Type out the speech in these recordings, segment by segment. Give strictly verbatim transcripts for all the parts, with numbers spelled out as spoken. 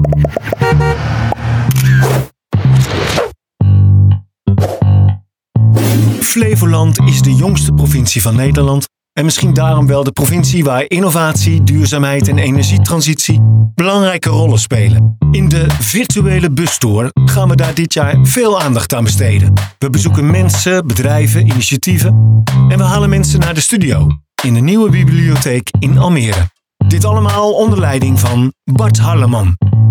Flevoland is de jongste provincie van Nederland en misschien daarom wel de provincie waar innovatie, duurzaamheid en energietransitie belangrijke rollen spelen. In de virtuele bustour gaan we daar dit jaar veel aandacht aan besteden. We bezoeken mensen, bedrijven, initiatieven en we halen mensen naar de studio in de nieuwe bibliotheek in Almere. Dit allemaal onder leiding van Bart Harleman.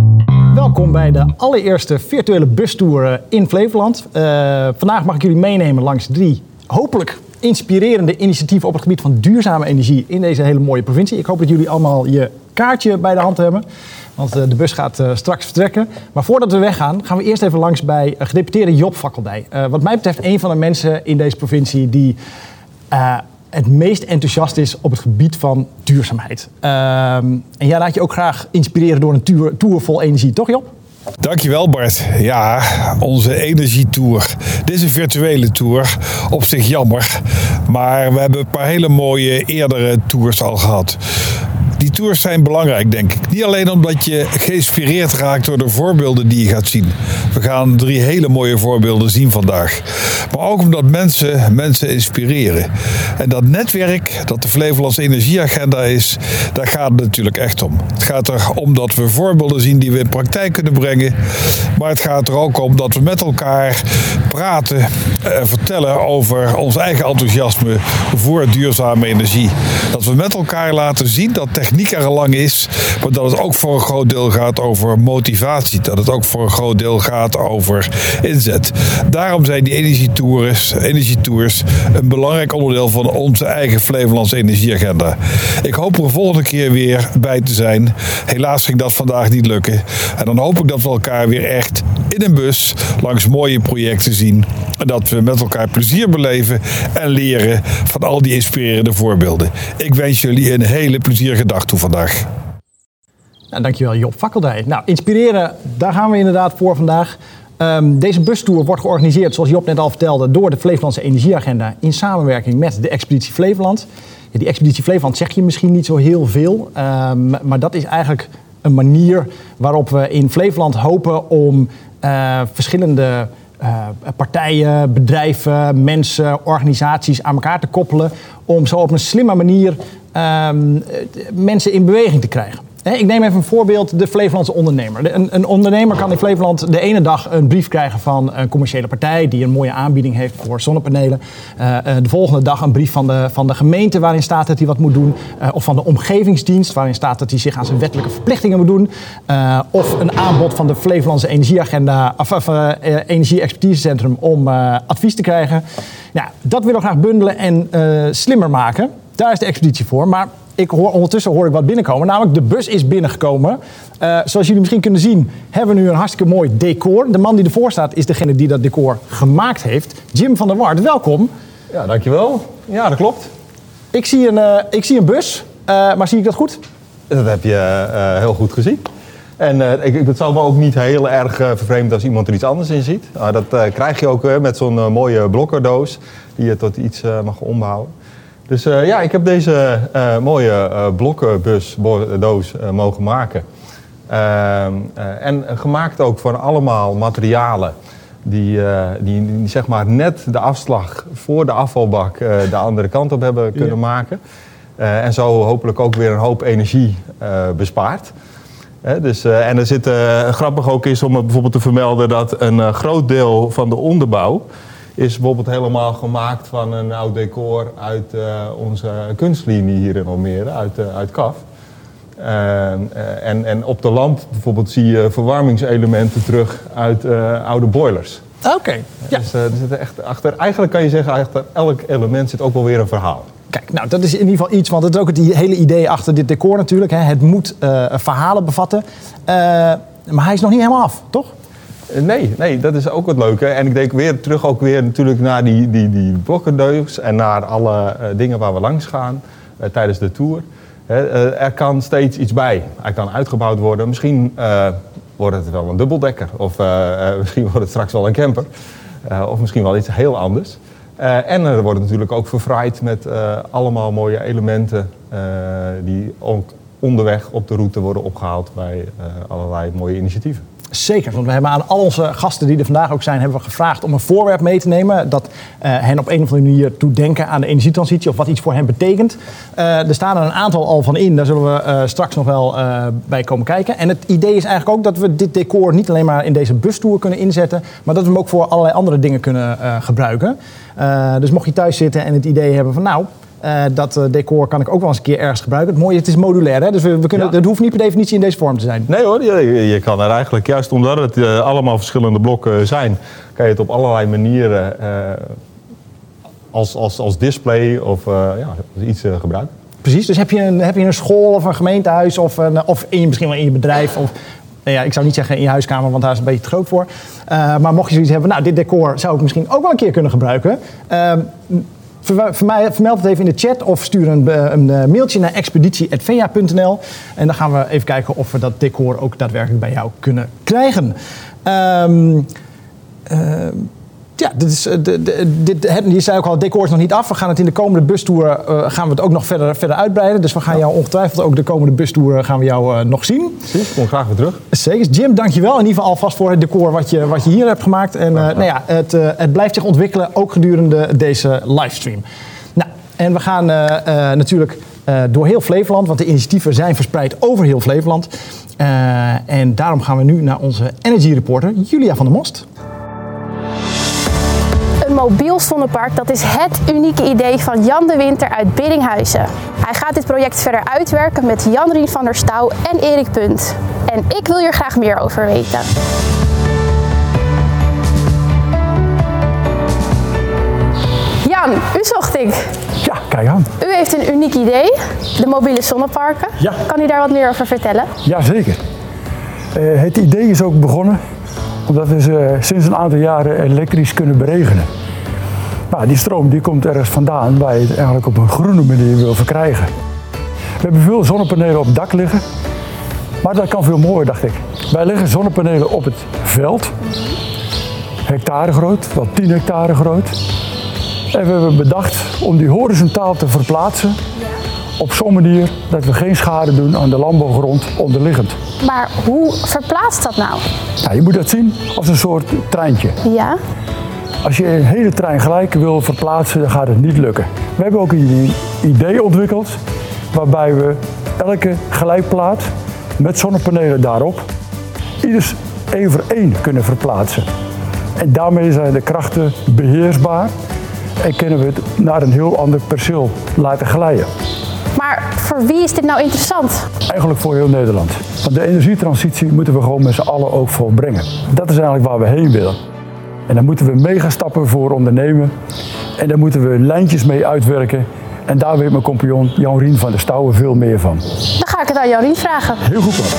Welkom bij de allereerste virtuele bustour in Flevoland. Uh, vandaag mag ik jullie meenemen langs drie hopelijk inspirerende initiatieven op het gebied van duurzame energie in deze hele mooie provincie. Ik hoop dat jullie allemaal je kaartje bij de hand hebben, want uh, de bus gaat uh, straks vertrekken. Maar voordat we weggaan, gaan we eerst even langs bij uh, gedeputeerde Job Fakkeldij. Uh, wat mij betreft een van de mensen in deze provincie die Uh, het meest enthousiast is op het gebied van duurzaamheid. Uh, en jij laat je ook graag inspireren door een tour, tour vol energie, toch Job? Dankjewel Bart. Ja, onze energietour. Dit is een virtuele tour. Op zich jammer. Maar we hebben een paar hele mooie eerdere tours al gehad. Die tours zijn belangrijk, denk ik. Niet alleen omdat je geïnspireerd raakt door de voorbeelden die je gaat zien. We gaan drie hele mooie voorbeelden zien vandaag. Maar ook omdat mensen mensen inspireren. En dat netwerk, dat de Flevolandse Energieagenda is, daar gaat het natuurlijk echt om. Het gaat erom dat we voorbeelden zien die we in praktijk kunnen brengen. Maar het gaat er ook om dat we met elkaar praten en vertellen over ons eigen enthousiasme voor duurzame energie. Dat we met elkaar laten zien dat techniek er al lang is, maar dat het ook voor een groot deel gaat over motivatie. Dat het ook voor een groot deel gaat over inzet. Daarom zijn die energietours, energietours een belangrijk onderdeel van onze eigen Flevolandse Energieagenda. Ik hoop er de volgende keer weer bij te zijn. Helaas ging dat vandaag niet lukken. En dan hoop ik dat we elkaar weer echt in een bus langs mooie projecten zien. En dat we met elkaar plezier beleven en leren van al die inspirerende voorbeelden. Ik wens jullie een hele plezierige dag toe vandaag. Nou, dankjewel Job Fakkeldij. Nou, inspireren, daar gaan we inderdaad voor vandaag. Um, deze bustour wordt georganiseerd, zoals Job net al vertelde, door de Flevolandse Energieagenda in samenwerking met de Expeditie Flevoland. Ja, die Expeditie Flevoland zeg je misschien niet zo heel veel, um, maar dat is eigenlijk een manier waarop we in Flevoland hopen om uh, verschillende uh, partijen, bedrijven, mensen, organisaties aan elkaar te koppelen om zo op een slimme manier um, mensen in beweging te krijgen. Ik neem even een voorbeeld, de Flevolandse ondernemer. Een, een ondernemer kan in Flevoland de ene dag een brief krijgen van een commerciële partij die een mooie aanbieding heeft voor zonnepanelen. Uh, de volgende dag een brief van de, van de gemeente waarin staat dat hij wat moet doen. Uh, of van de omgevingsdienst waarin staat dat hij zich aan zijn wettelijke verplichtingen moet doen. Uh, of een aanbod van de Flevolandse Energieagenda, of, of uh, Energie-expertisecentrum om uh, advies te krijgen. Nou, dat willen we graag bundelen en uh, slimmer maken. Daar is de expeditie voor. Maar ik hoor, ondertussen hoor ik wat binnenkomen. Namelijk, de bus is binnengekomen. Uh, zoals jullie misschien kunnen zien, hebben we nu een hartstikke mooi decor. De man die ervoor staat is degene die dat decor gemaakt heeft. Jim van der Wart, welkom. Ja, dankjewel. Ja, dat klopt. Ik zie een, uh, ik zie een bus, uh, maar zie ik dat goed? Dat heb je uh, heel goed gezien. En uh, ik, het zou me ook niet heel erg uh, vervreemd als iemand er iets anders in ziet. Uh, dat uh, krijg je ook uh, met zo'n uh, mooie blokkerdoos die je tot iets uh, mag ombouwen. Dus uh, ja, ik heb deze uh, mooie uh, blokkenbusdoos uh, mogen maken. Uh, uh, en gemaakt ook van allemaal materialen die, uh, die, die zeg maar net de afslag voor de afvalbak uh, de andere kant op hebben kunnen ja. maken. Uh, en zo hopelijk ook weer een hoop energie uh, bespaard. Uh, dus, uh, en er zit uh, grappig ook is om bijvoorbeeld te vermelden dat een uh, groot deel van de onderbouw is bijvoorbeeld helemaal gemaakt van een oud decor uit uh, onze kunstlinie hier in Almere, uit, uh, uit K A F. Uh, uh, en, en op de lamp bijvoorbeeld zie je verwarmingselementen terug uit uh, oude boilers. Oké. Okay. Ja. Dus uh, er zit echt achter, eigenlijk kan je zeggen, achter elk element zit ook wel weer een verhaal. Kijk, nou dat is in ieder geval iets, want het is ook het hele idee achter dit decor natuurlijk. Hè. Het moet uh, verhalen bevatten, uh, maar hij is nog niet helemaal af, toch? Nee, nee, dat is ook het leuke. En ik denk weer terug ook weer natuurlijk naar die, die, die blokkendeus en naar alle uh, dingen waar we langs gaan uh, tijdens de tour. Uh, uh, er kan steeds iets bij. Hij kan uitgebouwd worden. Misschien uh, wordt het wel een dubbeldekker. Of uh, uh, misschien wordt het straks wel een camper. Uh, of misschien wel iets heel anders. Uh, en er wordt natuurlijk ook verfraaid met uh, allemaal mooie elementen uh, die ook onderweg op de route worden opgehaald bij uh, allerlei mooie initiatieven. Zeker, want we hebben aan al onze gasten die er vandaag ook zijn, hebben we gevraagd om een voorwerp mee te nemen dat uh, hen op een of andere manier doet denken aan de energietransitie of wat iets voor hen betekent. Uh, er staan er een aantal al van in, daar zullen we uh, straks nog wel uh, bij komen kijken. En het idee is eigenlijk ook dat we dit decor niet alleen maar in deze bustour kunnen inzetten, maar dat we hem ook voor allerlei andere dingen kunnen uh, gebruiken. Uh, dus mocht je thuis zitten en het idee hebben van nou, Uh, dat uh, decor kan ik ook wel eens een keer ergens gebruiken. Het mooie, het is modulair, hè? Dus we, we kunnen, ja. Het hoeft niet per definitie in deze vorm te zijn. Nee hoor, je, je kan er eigenlijk, juist omdat het uh, allemaal verschillende blokken zijn, kan je het op allerlei manieren uh, als, als, als display of uh, ja, als iets uh, gebruiken. Precies, dus heb je, een, heb je een school of een gemeentehuis of, een, of in, misschien wel in je bedrijf of... Ja, ik zou niet zeggen in je huiskamer, want daar is het een beetje te groot voor. Uh, maar mocht je zoiets hebben, nou, dit decor zou ik misschien ook wel een keer kunnen gebruiken. Uh, Vermeld het even in de chat of stuur een, een mailtje naar expeditie punt v a punt n l. En dan gaan we even kijken of we dat decor ook daadwerkelijk bij jou kunnen krijgen. Um, uh, ja, dit is, de, de, dit, het, je zei ook al, het decor is nog niet af. We gaan het in de komende bustour uh, gaan we het ook nog verder, verder uitbreiden. Dus we gaan jou ongetwijfeld ook de komende bustour gaan we jou uh, nog zien. Precies, kom graag weer terug. Zeker. Jim, dankjewel in ieder geval alvast voor het decor wat je, wat je hier hebt gemaakt. En uh, nou ja, het, uh, het blijft zich ontwikkelen, ook gedurende deze livestream. Nou, en we gaan uh, uh, natuurlijk uh, door heel Flevoland, want de initiatieven zijn verspreid over heel Flevoland. Uh, en daarom gaan we nu naar onze Energy Reporter, Julia van der Most. Een mobiel zonnepark, dat is het unieke idee van Jan de Winter uit Biddinghuizen. Hij gaat dit project verder uitwerken met Jan-Rien van der Stouw en Erik Punt. En ik wil hier graag meer over weten. Jan, u zocht ik. Ja, kijk aan. U heeft een uniek idee, de mobiele zonneparken. Ja. Kan u daar wat meer over vertellen? Jazeker. Uh, het idee is ook begonnen omdat we ze sinds een aantal jaren elektrisch kunnen beregenen. Nou, die stroom die komt ergens vandaan waar je het eigenlijk op een groene manier wil verkrijgen. We hebben veel zonnepanelen op het dak liggen, maar dat kan veel mooier, dacht ik. Wij leggen zonnepanelen op het veld, hectare groot, wel tien hectare groot. En we hebben bedacht om die horizontaal te verplaatsen op zo'n manier dat we geen schade doen aan de landbouwgrond onderliggend. Maar hoe verplaatst dat nou? Nou, je moet dat zien als een soort treintje. Ja. Als je een hele trein gelijk wil verplaatsen, dan gaat het niet lukken. We hebben ook een idee ontwikkeld waarbij we elke gelijkplaat met zonnepanelen daarop ieders één voor één kunnen verplaatsen. En daarmee zijn de krachten beheersbaar en kunnen we het naar een heel ander perceel laten glijden. Maar voor wie is dit nou interessant? Eigenlijk voor heel Nederland. Want de energietransitie moeten we gewoon met z'n allen ook volbrengen. Dat is eigenlijk waar we heen willen. En daar moeten we megastappen voor ondernemen. En daar moeten we lijntjes mee uitwerken. En daar weet mijn compagnon Jan-Rien van der Stouw veel meer van. Dan ga ik het aan Jan-Rien vragen. Heel goed plan.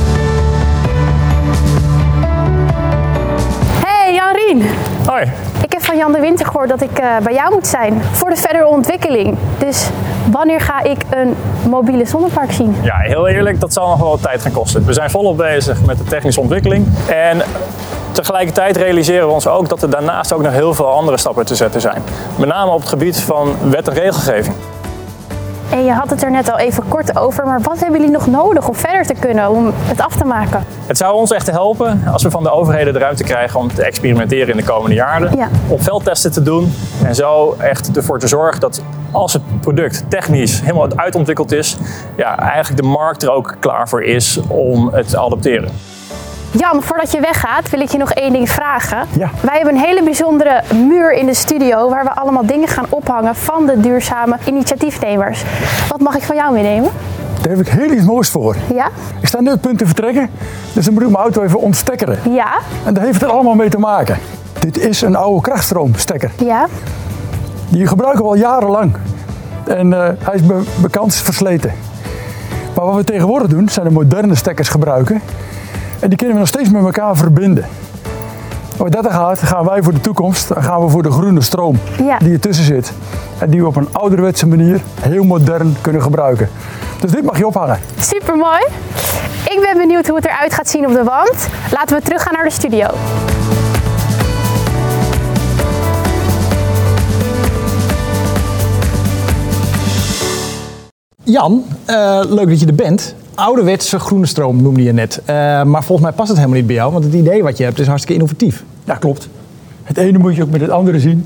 Hey Jan-Rien. Hoi. Ik heb van Jan de Winter gehoord dat ik uh, bij jou moet zijn voor de verdere ontwikkeling. Dus wanneer ga ik een mobiele zonnepark zien? Ja, heel eerlijk, dat zal nog wel wat tijd gaan kosten. We zijn volop bezig met de technische ontwikkeling. En tegelijkertijd realiseren we ons ook dat er daarnaast ook nog heel veel andere stappen te zetten zijn. Met name op het gebied van wet en regelgeving. En je had het er net al even kort over, maar wat hebben jullie nog nodig om verder te kunnen, om het af te maken? Het zou ons echt helpen als we van de overheden de ruimte krijgen om te experimenteren in de komende jaren. Ja. Om veldtesten te doen en zo echt ervoor te zorgen dat als het product technisch helemaal uitontwikkeld is, ja, eigenlijk de markt er ook klaar voor is om het te adopteren. Jan, voordat je weggaat wil ik je nog één ding vragen. Ja. Wij hebben een hele bijzondere muur in de studio waar we allemaal dingen gaan ophangen van de duurzame initiatiefnemers. Wat mag ik van jou meenemen? Daar heb ik heel iets moois voor. Ja? Ik sta nu op het punt te vertrekken, dus dan moet ik mijn auto even ontstekkeren. Ja? En daar heeft het allemaal mee te maken. Dit is een oude krachtstroomstekker. Ja? Die gebruiken we al jarenlang. En uh, hij is be- bekend versleten. Maar wat we tegenwoordig doen, zijn de moderne stekkers gebruiken. En die kunnen we nog steeds met elkaar verbinden. Wat dat er gaat, gaan wij voor de toekomst, dan gaan we voor de groene stroom Ja. die ertussen zit. En die we op een ouderwetse manier heel modern kunnen gebruiken. Dus dit mag je ophangen. Super mooi. Ik ben benieuwd hoe het eruit gaat zien op de wand. Laten we teruggaan naar de studio. Jan, uh, leuk dat je er bent. Ouderwetse groene stroom noemde je net. Uh, maar volgens mij past het helemaal niet bij jou, want het idee wat je hebt is hartstikke innovatief. Ja, klopt. Het ene moet je ook met het andere zien.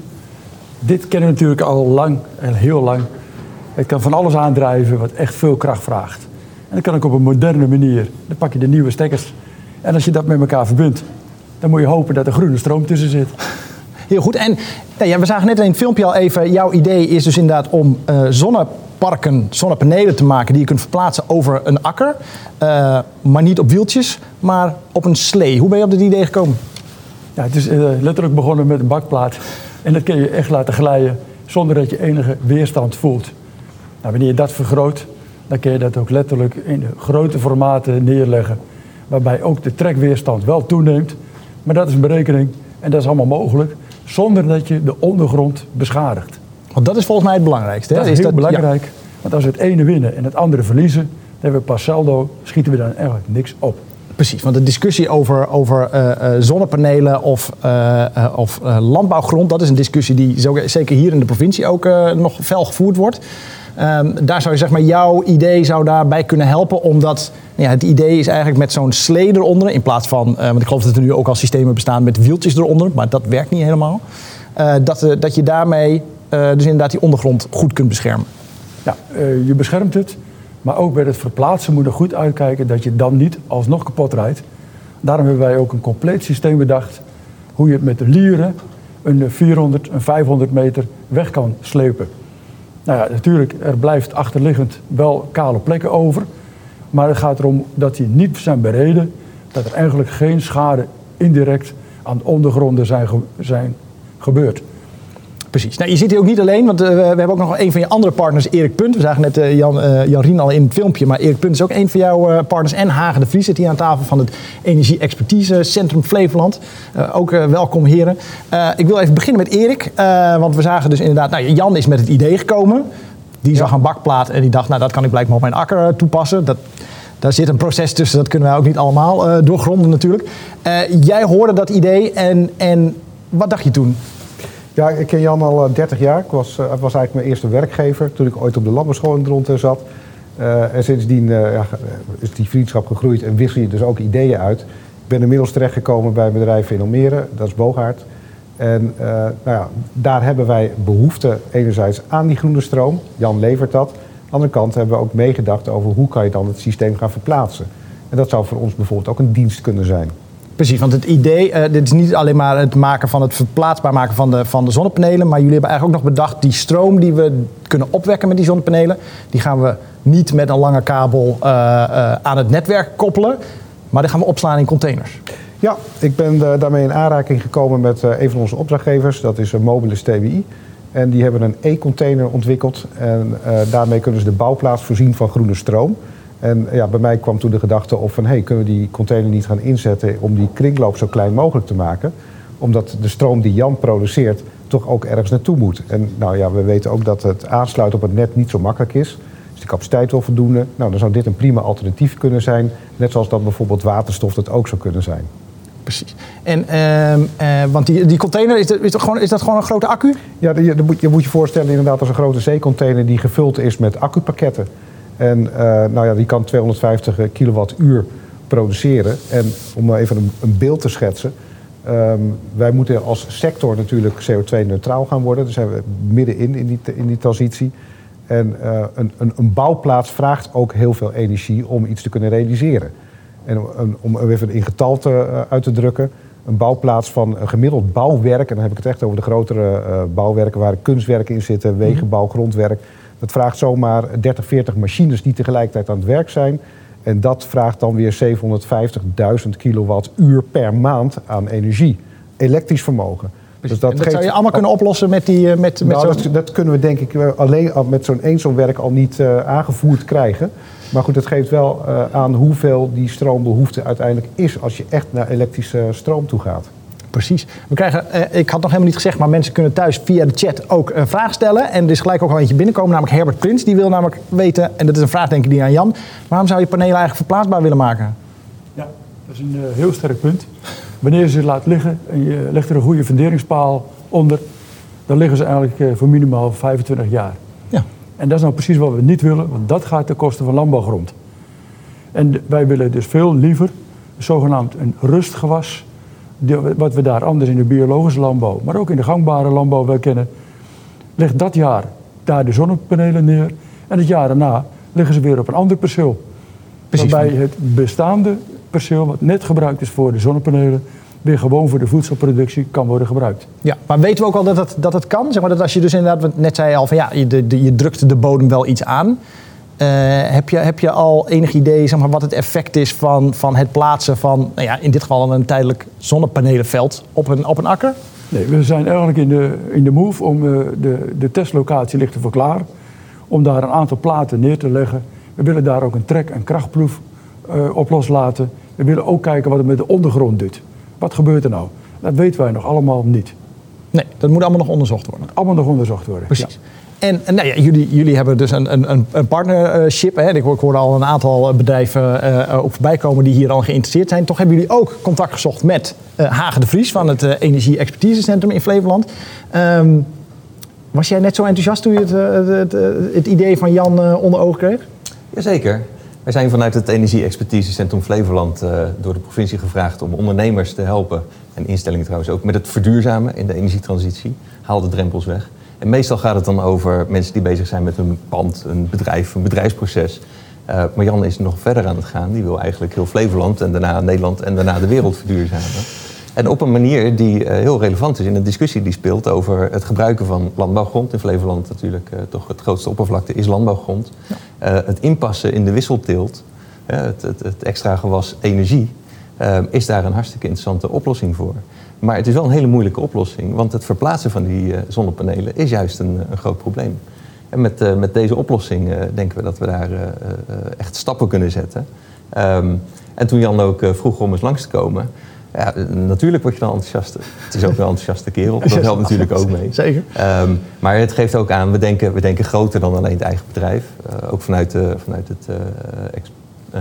Dit kennen we natuurlijk al lang en heel lang. Het kan van alles aandrijven wat echt veel kracht vraagt. En dat kan ook op een moderne manier. Dan pak je de nieuwe stekkers. En als je dat met elkaar verbindt, dan moet je hopen dat er groene stroom tussen zit. Heel goed. En ja, we zagen net in het filmpje al even, jouw idee is dus inderdaad om uh, zonneparken, zonnepanelen te maken die je kunt verplaatsen over een akker. Uh, maar niet op wieltjes, maar op een slee. Hoe ben je op dit idee gekomen? Ja, het is uh, letterlijk begonnen met een bakplaat. En dat kun je echt laten glijden zonder dat je enige weerstand voelt. Nou, wanneer je dat vergroot, dan kun je dat ook letterlijk in de grote formaten neerleggen. Waarbij ook de trekweerstand wel toeneemt. Maar dat is een berekening en dat is allemaal mogelijk. Zonder dat je de ondergrond beschadigt. Want dat is volgens mij het belangrijkste. Hè? Dat is, is heel dat, belangrijk. Ja. Want als we het ene winnen en het andere verliezen, dan hebben we pas saldo, schieten we dan eigenlijk niks op. Precies, want de discussie over, over uh, uh, zonnepanelen of, uh, uh, of uh, landbouwgrond, dat is een discussie die zo, zeker hier in de provincie ook uh, nog fel gevoerd wordt. Um, daar zou je, zeg maar, jouw idee zou daarbij kunnen helpen, omdat ja, het idee is eigenlijk met zo'n slee eronder, in plaats van, uh, want ik geloof dat er nu ook al systemen bestaan met wieltjes eronder, maar dat werkt niet helemaal. Uh, dat, uh, dat je daarmee uh, dus inderdaad die ondergrond goed kunt beschermen. Ja, uh, je beschermt het, maar ook bij het verplaatsen moet je goed uitkijken dat je dan niet alsnog kapot rijdt. Daarom hebben wij ook een compleet systeem bedacht hoe je het met de lieren een vierhonderd, een vijfhonderd meter weg kan slepen. Nou ja, natuurlijk, er blijft achterliggend wel kale plekken over. Maar het gaat erom dat die niet zijn bereden. Dat er eigenlijk geen schade indirect aan de ondergronden zijn, ge- zijn gebeurd. Precies. Nou, je zit hier ook niet alleen, want uh, we hebben ook nog een van je andere partners, Erik Punt. We zagen net uh, Jan, uh, Jan Rien al in het filmpje, maar Erik Punt is ook een van jouw uh, partners. En Hagen de Vries zit hier aan tafel van het Energie-expertise Centrum Flevoland. Uh, ook uh, welkom, heren. Uh, ik wil even beginnen met Erik, uh, want we zagen dus inderdaad, nou, Jan is met het idee gekomen. Die zag een bakplaat en die dacht, nou, dat kan ik blijkbaar op mijn akker uh, toepassen. Dat, daar zit een proces tussen, dat kunnen wij ook niet allemaal uh, doorgronden natuurlijk. Uh, jij hoorde dat idee en, en wat dacht je toen? Ja, ik ken Jan al dertig jaar. Ik was, uh, was eigenlijk mijn eerste werkgever toen ik ooit op de landbouwschool in Dronten zat. Uh, en sindsdien uh, ja, is die vriendschap gegroeid en wissel je dus ook ideeën uit. Ik ben inmiddels terechtgekomen bij een bedrijf in Almere, dat is Boogaard. En uh, nou ja, daar hebben wij behoefte enerzijds aan die groene stroom. Jan levert dat. Aan de andere kant hebben we ook meegedacht over hoe kan je dan het systeem gaan verplaatsen. En dat zou voor ons bijvoorbeeld ook een dienst kunnen zijn. Precies, want het idee, uh, dit is niet alleen maar het maken van het verplaatsbaar maken van de, van de zonnepanelen, maar jullie hebben eigenlijk ook nog bedacht, die stroom die we kunnen opwekken met die zonnepanelen, die gaan we niet met een lange kabel uh, uh, aan het netwerk koppelen, maar die gaan we opslaan in containers. Ja, ik ben uh, daarmee in aanraking gekomen met uh, een van onze opdrachtgevers, dat is uh, Mobilis T W I. En die hebben een e-container ontwikkeld en uh, daarmee kunnen ze de bouwplaats voorzien van groene stroom. En ja, bij mij kwam toen de gedachte op van, hey, kunnen we die container niet gaan inzetten om die kringloop zo klein mogelijk te maken? Omdat de stroom die Jan produceert toch ook ergens naartoe moet. En nou ja, we weten ook dat het aansluiten op het net niet zo makkelijk is. Is de capaciteit wel voldoende? Nou, dan zou dit een prima alternatief kunnen zijn. Net zoals dat bijvoorbeeld waterstof dat ook zou kunnen zijn. Precies. En, uh, uh, want die, die container, is dat, is, dat gewoon, is dat gewoon een grote accu? Ja, je, je moet je voorstellen inderdaad als een grote zeecontainer die gevuld is met accupakketten. En uh, nou ja, die kan tweehonderdvijftig kilowattuur produceren. En om even een, een beeld te schetsen. Um, wij moeten als sector natuurlijk C O twee neutraal gaan worden. Daar zijn we middenin in die, in die transitie. En uh, een, een, een bouwplaats vraagt ook heel veel energie om iets te kunnen realiseren. En om, om even in getalten uh, uit te drukken. Een bouwplaats van een gemiddeld bouwwerk, en dan heb ik het echt over de grotere uh, bouwwerken waar kunstwerken in zitten, wegenbouw, grondwerk. Dat vraagt zomaar dertig, veertig machines die tegelijkertijd aan het werk zijn. En dat vraagt dan weer zevenhonderdvijftigduizend kilowattuur per maand aan energie. Elektrisch vermogen. Dus dat, en dat geeft... zou je allemaal kunnen oplossen met die... Met, met nou, zo'n... dat, dat kunnen we denk ik alleen met zo'n één zo'n werk al niet uh, aangevoerd krijgen. Maar goed, dat geeft wel uh, aan hoeveel die stroombehoefte uiteindelijk is als je echt naar elektrische stroom toe gaat. Precies. We krijgen, eh, ik had nog helemaal niet gezegd, maar mensen kunnen thuis via de chat ook een vraag stellen. En er is gelijk ook al eentje binnenkomen, namelijk Herbert Prins. Die wil namelijk weten, en dat is een vraag denk ik die aan Jan, waarom zou je panelen eigenlijk verplaatsbaar willen maken? Ja, dat is een uh, heel sterk punt. Wanneer je ze laat liggen en je legt er een goede funderingspaal onder, dan liggen ze eigenlijk uh, voor minimaal vijfentwintig jaar. Ja. En dat is nou precies wat we niet willen, want dat gaat ten koste van landbouwgrond. En de, wij willen dus veel liever zogenaamd een rustgewas, die, wat we daar anders in de biologische landbouw, maar ook in de gangbare landbouw wel kennen. Leg dat jaar daar de zonnepanelen neer en het jaar daarna liggen ze weer op een ander perceel. Precies. Waarbij het bestaande perceel, wat net gebruikt is voor de zonnepanelen, weer gewoon voor de voedselproductie kan worden gebruikt. Ja, maar weten we ook al dat het, dat het kan? Zeg maar dat als je dus inderdaad, wat net zei je al van ja, je, de, de, je drukt de bodem wel iets aan. Uh, heb, je, heb je al enig idee zeg maar, wat het effect is van, van het plaatsen van, nou ja, in dit geval een tijdelijk zonnepanelenveld op een, op een akker? Nee, we zijn eigenlijk in de, in de move om uh, de, de testlocatie ligt ervoor klaar. Om daar een aantal platen neer te leggen. We willen daar ook een trek- en krachtproef uh, op loslaten. We willen ook kijken wat het met de ondergrond doet. Wat gebeurt er nou? Dat weten wij nog allemaal niet. Nee, dat moet allemaal nog onderzocht worden. Allemaal nog onderzocht worden. Precies. Ja. En, en nou ja, jullie, jullie hebben dus een, een, een partnership. Hè? Ik hoorde al een aantal bedrijven uh, ook voorbij komen die hier al geïnteresseerd zijn. Toch hebben jullie ook contact gezocht met uh, Hage de Vries van het uh, Energie Expertisecentrum in Flevoland. Um, was jij net zo enthousiast toen je het, uh, het, uh, het idee van Jan uh, onder ogen kreeg? Jazeker. Wij zijn vanuit het Energie Expertisecentrum Flevoland uh, door de provincie gevraagd om ondernemers te helpen, en instellingen trouwens ook, met het verduurzamen in de energietransitie. Haal de drempels weg. En meestal gaat het dan over mensen die bezig zijn met een pand, een bedrijf, een bedrijfsproces. Uh, maar Jan is nog verder aan het gaan. Die wil eigenlijk heel Flevoland en daarna Nederland en daarna de wereld verduurzamen. En op een manier die uh, heel relevant is in een discussie die speelt over het gebruiken van landbouwgrond. In Flevoland natuurlijk uh, toch het grootste oppervlakte is landbouwgrond. Ja. Uh, het inpassen in de wisselteelt, uh, het, het, het extra gewas energie, uh, is daar een hartstikke interessante oplossing voor. Maar het is wel een hele moeilijke oplossing, want het verplaatsen van die uh, zonnepanelen is juist een, een groot probleem. En met, uh, met deze oplossing uh, denken we dat we daar uh, uh, echt stappen kunnen zetten. Um, en toen Jan ook uh, vroeg om eens langs te komen, ja, natuurlijk word je dan enthousiast. Het is ook een enthousiaste kerel, dat helpt natuurlijk ook mee. Zeker. Um, maar het geeft ook aan, we denken, we denken groter dan alleen het eigen bedrijf. Uh, ook vanuit, uh, vanuit het, uh, ex, uh,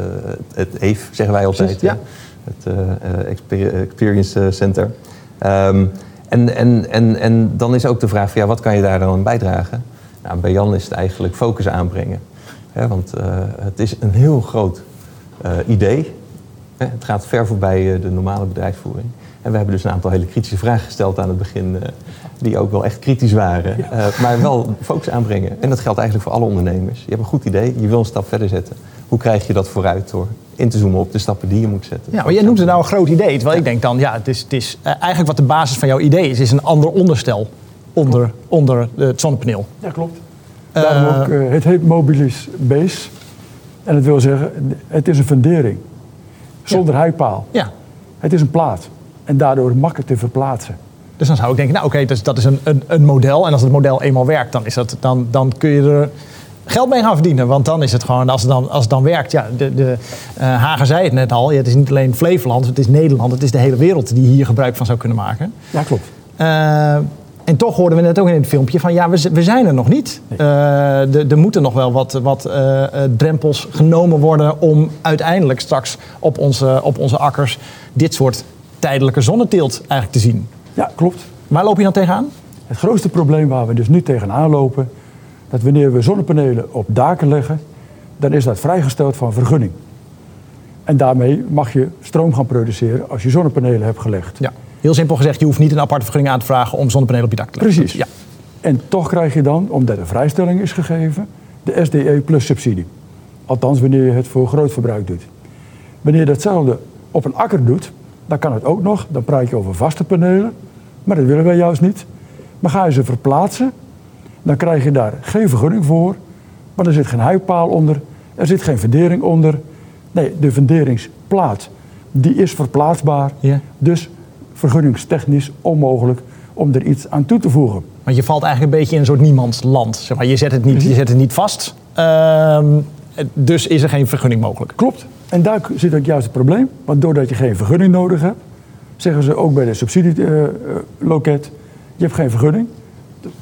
het E F, zeggen wij altijd. Ja. Het uh, Experience Center. Um, en, en, en, en dan is ook de vraag van, ja, wat kan je daar dan aan bijdragen? Nou, bij Jan is het eigenlijk focus aanbrengen. Ja, want uh, het is een heel groot uh, idee. Het gaat ver voorbij de normale bedrijfsvoering. En we hebben dus een aantal hele kritische vragen gesteld aan het begin, uh, die ook wel echt kritisch waren. Uh, maar wel focus aanbrengen. En dat geldt eigenlijk voor alle ondernemers. Je hebt een goed idee, je wil een stap verder zetten. Hoe krijg je dat vooruit door in te zoomen op de stappen die je moet zetten? Ja, maar jij noemt het nou een groot idee. Terwijl ja. ik denk dan, ja, het is, het is uh, eigenlijk wat de basis van jouw idee is, is een ander onderstel onder, onder het zonnepaneel. Ja, klopt. Daarom uh, ook, uh, het heet Mobilis Base. En dat wil zeggen, het is een fundering. Zonder ja. heipaal. Ja. Het is een plaat. En daardoor makkelijk te verplaatsen. Dus dan zou ik denken, nou oké, okay, dus dat is een, een, een model. En als het model eenmaal werkt, dan, is dat, dan, dan kun je er geld mee gaan verdienen. Want dan is het gewoon, als het dan, als het dan werkt... Ja, de, de, uh, Hage zei het net al, ja, het is niet alleen Flevoland, het is Nederland. Het is de hele wereld die hier gebruik van zou kunnen maken. Ja, klopt. Uh, en toch hoorden we net ook in het filmpje van, ja, we, we zijn er nog niet. Nee. Uh, er moeten nog wel wat, wat uh, uh, drempels genomen worden om uiteindelijk straks op onze, op onze akkers dit soort tijdelijke zonneteelt eigenlijk te zien. Ja, klopt. Waar loop je dan tegenaan? Het grootste probleem waar we dus nu tegenaan lopen, dat wanneer we zonnepanelen op daken leggen, dan is dat vrijgesteld van vergunning. En daarmee mag je stroom gaan produceren als je zonnepanelen hebt gelegd. Ja. Heel simpel gezegd, je hoeft niet een aparte vergunning aan te vragen om zonnepanelen op je dak te leggen. Precies. Ja. En toch krijg je dan, omdat er vrijstelling is gegeven, de S D E plus subsidie. Althans, wanneer je het voor groot verbruik doet. Wanneer je datzelfde op een akker doet, dan kan het ook nog. Dan praat je over vaste panelen. Maar dat willen wij juist niet. Maar ga je ze verplaatsen, dan krijg je daar geen vergunning voor. Maar er zit geen heipaal onder. Er zit geen fundering onder. Nee, de funderingsplaat, die is verplaatsbaar. Ja. Dus vergunningstechnisch onmogelijk om er iets aan toe te voegen. Want je valt eigenlijk een beetje in een soort niemandsland. Zeg maar, je zet het niet, je zet het niet vast. Uh, dus is er geen vergunning mogelijk. Klopt. En daar zit ook juist het probleem. Want doordat je geen vergunning nodig hebt, zeggen ze ook bij de subsidieloket, uh, je hebt geen vergunning.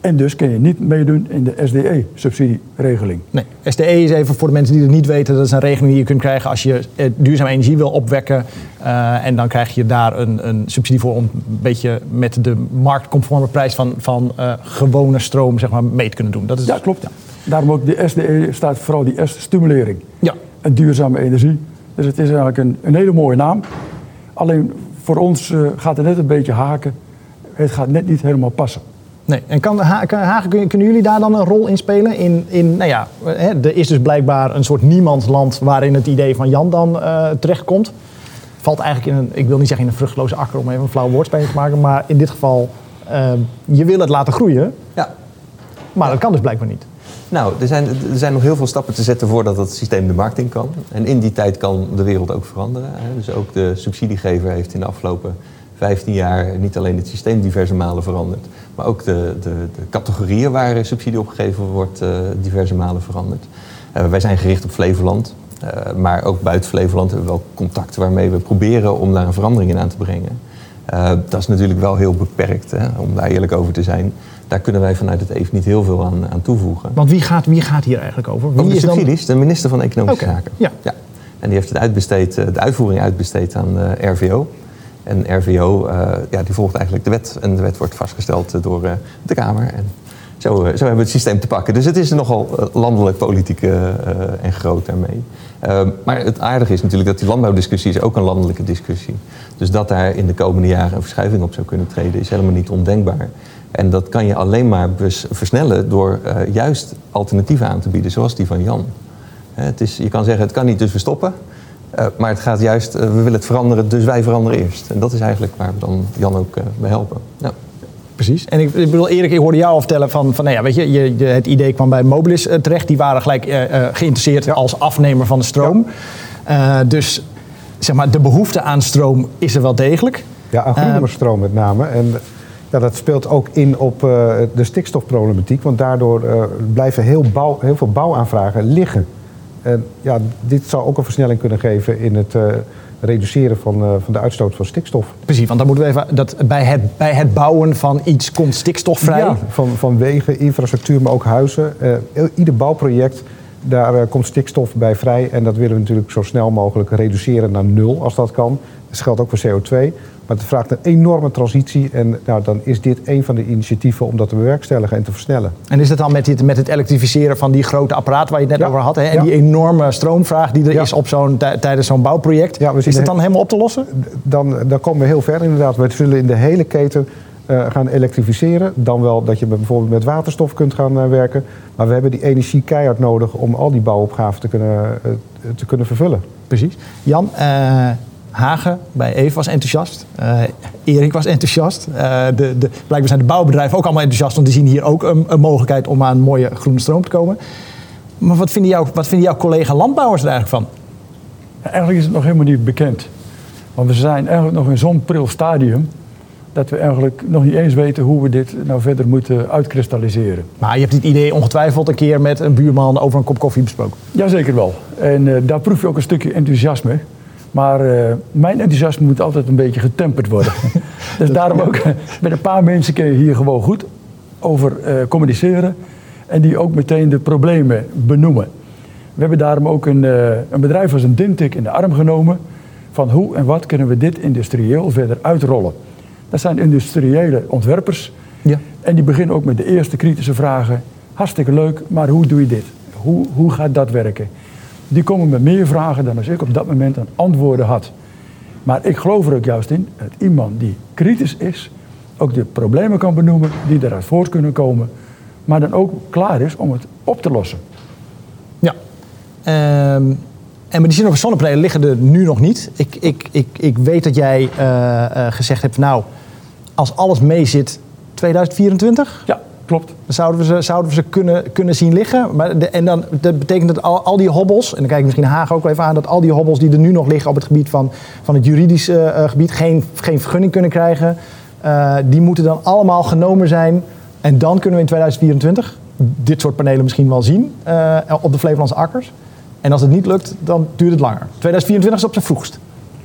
En dus kun je niet meedoen in de S D E-subsidieregeling. Nee, S D E is even voor de mensen die het niet weten, dat is een regeling die je kunt krijgen als je eh, duurzame energie wil opwekken. Uh, en dan krijg je daar een, een subsidie voor om een beetje met de marktconforme prijs van, van uh, gewone stroom zeg maar, mee te kunnen doen. Dat is, ja, klopt. Ja. Daarom ook de S D E staat vooral die S-stimulering. Ja. En duurzame energie. Dus het is eigenlijk een, een hele mooie naam. Alleen voor ons uh, gaat het net een beetje haken. Het gaat net niet helemaal passen. Nee, en kan, kan Hagen, kunnen, kunnen jullie daar dan een rol in spelen? In, in, nou ja, hè, er is dus blijkbaar een soort niemandsland waarin het idee van Jan dan uh, terechtkomt. Valt eigenlijk in een, ik wil niet zeggen in een vruchteloze akker om even een flauw woordspeling te maken, maar in dit geval, uh, je wil het laten groeien, ja. maar ja. dat kan dus blijkbaar niet. Nou, er zijn, er zijn nog heel veel stappen te zetten voordat het systeem de markt in kan. En in die tijd kan de wereld ook veranderen. Hè. Dus ook de subsidiegever heeft in de afgelopen vijftien jaar niet alleen het systeem diverse malen veranderd, maar ook de, de, de categorieën waar subsidie op gegeven wordt uh, diverse malen veranderd. Uh, wij zijn gericht op Flevoland, uh, maar ook buiten Flevoland hebben we wel contacten waarmee we proberen om daar een verandering in aan te brengen. Uh, dat is natuurlijk wel heel beperkt, hè, om daar eerlijk over te zijn. Daar kunnen wij vanuit het E V niet heel veel aan, aan toevoegen. Want wie gaat, wie gaat hier eigenlijk over? Wie over de is subsidies, dan... de minister van Economische okay. Zaken. Ja. Ja. En die heeft het uitbesteed, de uitvoering uitbesteed aan uh, R V O. En R V O uh, ja, die volgt eigenlijk de wet. En de wet wordt vastgesteld uh, door uh, de Kamer. En zo, uh, zo hebben we het systeem te pakken. Dus het is nogal uh, landelijk politiek uh, uh, en groot daarmee. Uh, maar het aardige is natuurlijk dat die landbouwdiscussie is ook een landelijke discussie. Dus dat daar in de komende jaren een verschuiving op zou kunnen treden is helemaal niet ondenkbaar. En dat kan je alleen maar versnellen door uh, juist alternatieven aan te bieden, zoals die van Jan. Uh, het is, je kan zeggen, het kan niet, dus we stoppen. Uh, maar het gaat juist, uh, we willen het veranderen, dus wij veranderen eerst. En dat is eigenlijk waar we dan Jan ook uh, bij helpen. Ja. Precies. En ik, ik bedoel, Erik, ik hoorde jou al vertellen van, van nou ja, weet je, je, je, het idee kwam bij Mobilis uh, terecht. Die waren gelijk uh, uh, geïnteresseerd ja. als afnemer van de stroom. Ja. Uh, dus zeg maar, de behoefte aan stroom is er wel degelijk. Ja, aan groene uh, stroom met name. En ja, dat speelt ook in op uh, de stikstofproblematiek. Want daardoor uh, blijven heel, bouw, heel veel bouwaanvragen liggen. En ja, dit zou ook een versnelling kunnen geven in het uh, reduceren van, uh, van de uitstoot van stikstof. Precies, want dan moeten we even dat bij het, bij het bouwen van iets komt stikstof vrij. Ja, van, van wegen, infrastructuur, maar ook huizen. Uh, ieder bouwproject, daar uh, komt stikstof bij vrij. En dat willen we natuurlijk zo snel mogelijk reduceren naar nul als dat kan. Dat geldt ook voor C O twee. Maar het vraagt een enorme transitie en nou, dan is dit een van de initiatieven om dat te bewerkstelligen en te versnellen. En is dat dan met, dit, met het elektrificeren van die grote apparaten waar je het net ja. over had, hè? En ja. die enorme stroomvraag die er ja. is op zo'n, t- tijdens zo'n bouwproject, ja, is dat dan helemaal op te lossen? Dan, dan komen we heel ver inderdaad. We zullen in de hele keten uh, gaan elektrificeren. Dan wel dat je bijvoorbeeld met waterstof kunt gaan uh, werken. Maar we hebben die energie keihard nodig om al die bouwopgaven te kunnen, uh, te kunnen vervullen. Precies. Jan, uh, Hagen bij Eve was enthousiast. Uh, Erik was enthousiast. Uh, de, de, blijkbaar zijn de bouwbedrijven ook allemaal enthousiast, want die zien hier ook een, een mogelijkheid om aan mooie groene stroom te komen. Maar wat vinden, jou, wat vinden jouw collega landbouwers er eigenlijk van? Ja, eigenlijk is het nog helemaal niet bekend. Want we zijn eigenlijk nog in zo'n pril stadium dat we eigenlijk nog niet eens weten hoe we dit nou verder moeten uitkristalliseren. Maar je hebt dit idee ongetwijfeld een keer met een buurman over een kop koffie besproken. Jazeker wel. En uh, daar proef je ook een stukje enthousiasme. Maar uh, mijn enthousiasme moet altijd een beetje getemperd worden. Dus daarom ook met een paar mensen kun je hier gewoon goed over uh, communiceren. En die ook meteen de problemen benoemen. We hebben daarom ook een, uh, een bedrijf als een Dintik in de arm genomen. Van hoe en wat kunnen we dit industrieel verder uitrollen. Dat zijn industriële ontwerpers. Ja. En die beginnen ook met de eerste kritische vragen. Hartstikke leuk, maar hoe doe je dit? Hoe, hoe gaat dat werken? Die komen met meer vragen dan als ik op dat moment een antwoorden had. Maar ik geloof er ook juist in dat iemand die kritisch is, ook de problemen kan benoemen die eruit voort kunnen komen, maar dan ook klaar is om het op te lossen. Ja. Um, en maar die zin over zonnepanelen liggen er nu nog niet. Ik, ik, ik, ik weet dat jij uh, uh, gezegd hebt, nou, als alles mee zit, tweeduizend vierentwintig? Ja. Klopt. Dan zouden we ze, zouden we ze kunnen, kunnen zien liggen. Maar de, en dan, dat betekent dat al, al die hobbels, en dan kijk ik misschien Haag ook wel even aan, dat al die hobbels die er nu nog liggen op het gebied van, van het juridische uh, gebied geen, geen vergunning kunnen krijgen, uh, die moeten dan allemaal genomen zijn. En dan kunnen we in tweeduizend vierentwintig dit soort panelen misschien wel zien uh, op de Flevolandse akkers. En als het niet lukt, dan duurt het langer. tweeduizend vierentwintig is op zijn vroegst.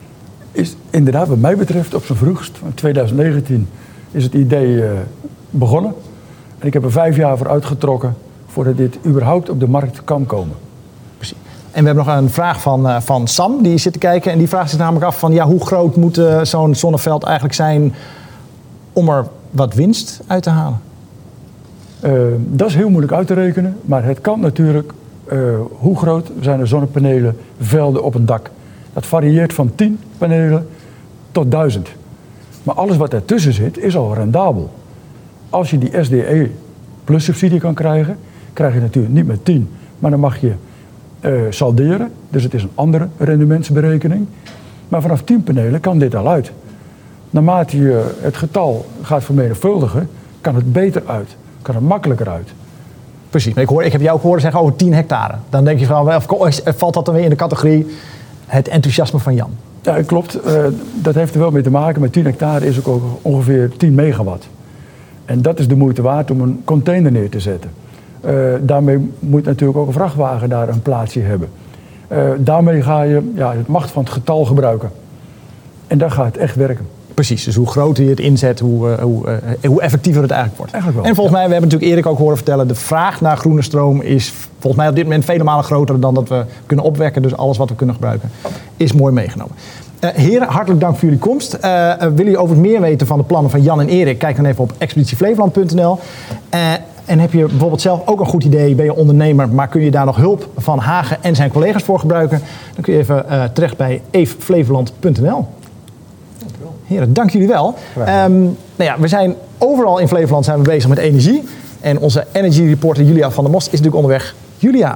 Is inderdaad wat mij betreft op zijn vroegst. In tweeduizend negentien is het idee uh, begonnen. En ik heb er vijf jaar voor uitgetrokken voordat dit überhaupt op de markt kan komen. Precies. En we hebben nog een vraag van, uh, van Sam, die zit te kijken. En die vraagt zich namelijk af van, ja, hoe groot moet uh, zo'n zonneveld eigenlijk zijn om er wat winst uit te halen? Uh, dat is heel moeilijk uit te rekenen, maar het kan natuurlijk, uh, hoe groot zijn de zonnepanelenvelden op een dak? Dat varieert van tien panelen tot duizend. Maar alles wat ertussen zit, is al rendabel. Als je die S D E plus subsidie kan krijgen, krijg je natuurlijk niet met tien, maar dan mag je uh, salderen. Dus het is een andere rendementsberekening. Maar vanaf tien panelen kan dit al uit. Naarmate je het getal gaat vermenigvuldigen, kan het beter uit. Kan het makkelijker uit. Precies, maar ik, hoor, ik heb jou ook horen zeggen over tien hectare. Dan denk je van, of valt dat dan weer in de categorie het enthousiasme van Jan? Ja, klopt. Uh, dat heeft er wel mee te maken. Met tien hectare is ook ongeveer tien megawatt. En dat is de moeite waard om een container neer te zetten. Uh, daarmee moet natuurlijk ook een vrachtwagen daar een plaatsje hebben. Uh, daarmee ga je ja, het macht van het getal gebruiken. En dan gaat het echt werken. Precies, dus hoe groter je het inzet, hoe, uh, hoe, uh, hoe effectiever het eigenlijk wordt. Eigenlijk wel, en volgens ja. mij, we hebben natuurlijk Erik ook horen vertellen, de vraag naar groene stroom is volgens mij op dit moment vele malen groter dan dat we kunnen opwekken. Dus alles wat we kunnen gebruiken is mooi meegenomen. Uh, heren, hartelijk dank voor jullie komst. Uh, uh, willen jullie overigens meer weten van de plannen van Jan en Erik? Kijk dan even op expeditie flevoland punt n l. Uh, en heb je bijvoorbeeld zelf ook een goed idee, ben je ondernemer, maar kun je daar nog hulp van Hagen en zijn collega's voor gebruiken? Dan kun je even uh, terecht bij eve flevoland punt n l. Heren, dank jullie wel. Um, nou ja, we zijn overal in Flevoland zijn we bezig met energie. En onze energy reporter Julia van der Most is natuurlijk onderweg. Julia.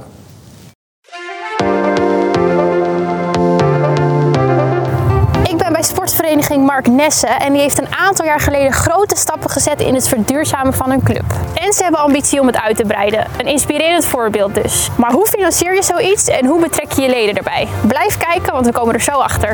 Ik ben bij sportvereniging Mark Nesse en die heeft een aantal jaar geleden grote stappen gezet in het verduurzamen van hun club. En ze hebben ambitie om het uit te breiden. Een inspirerend voorbeeld dus. Maar hoe financier je zoiets en hoe betrek je je leden erbij? Blijf kijken, want we komen er zo achter.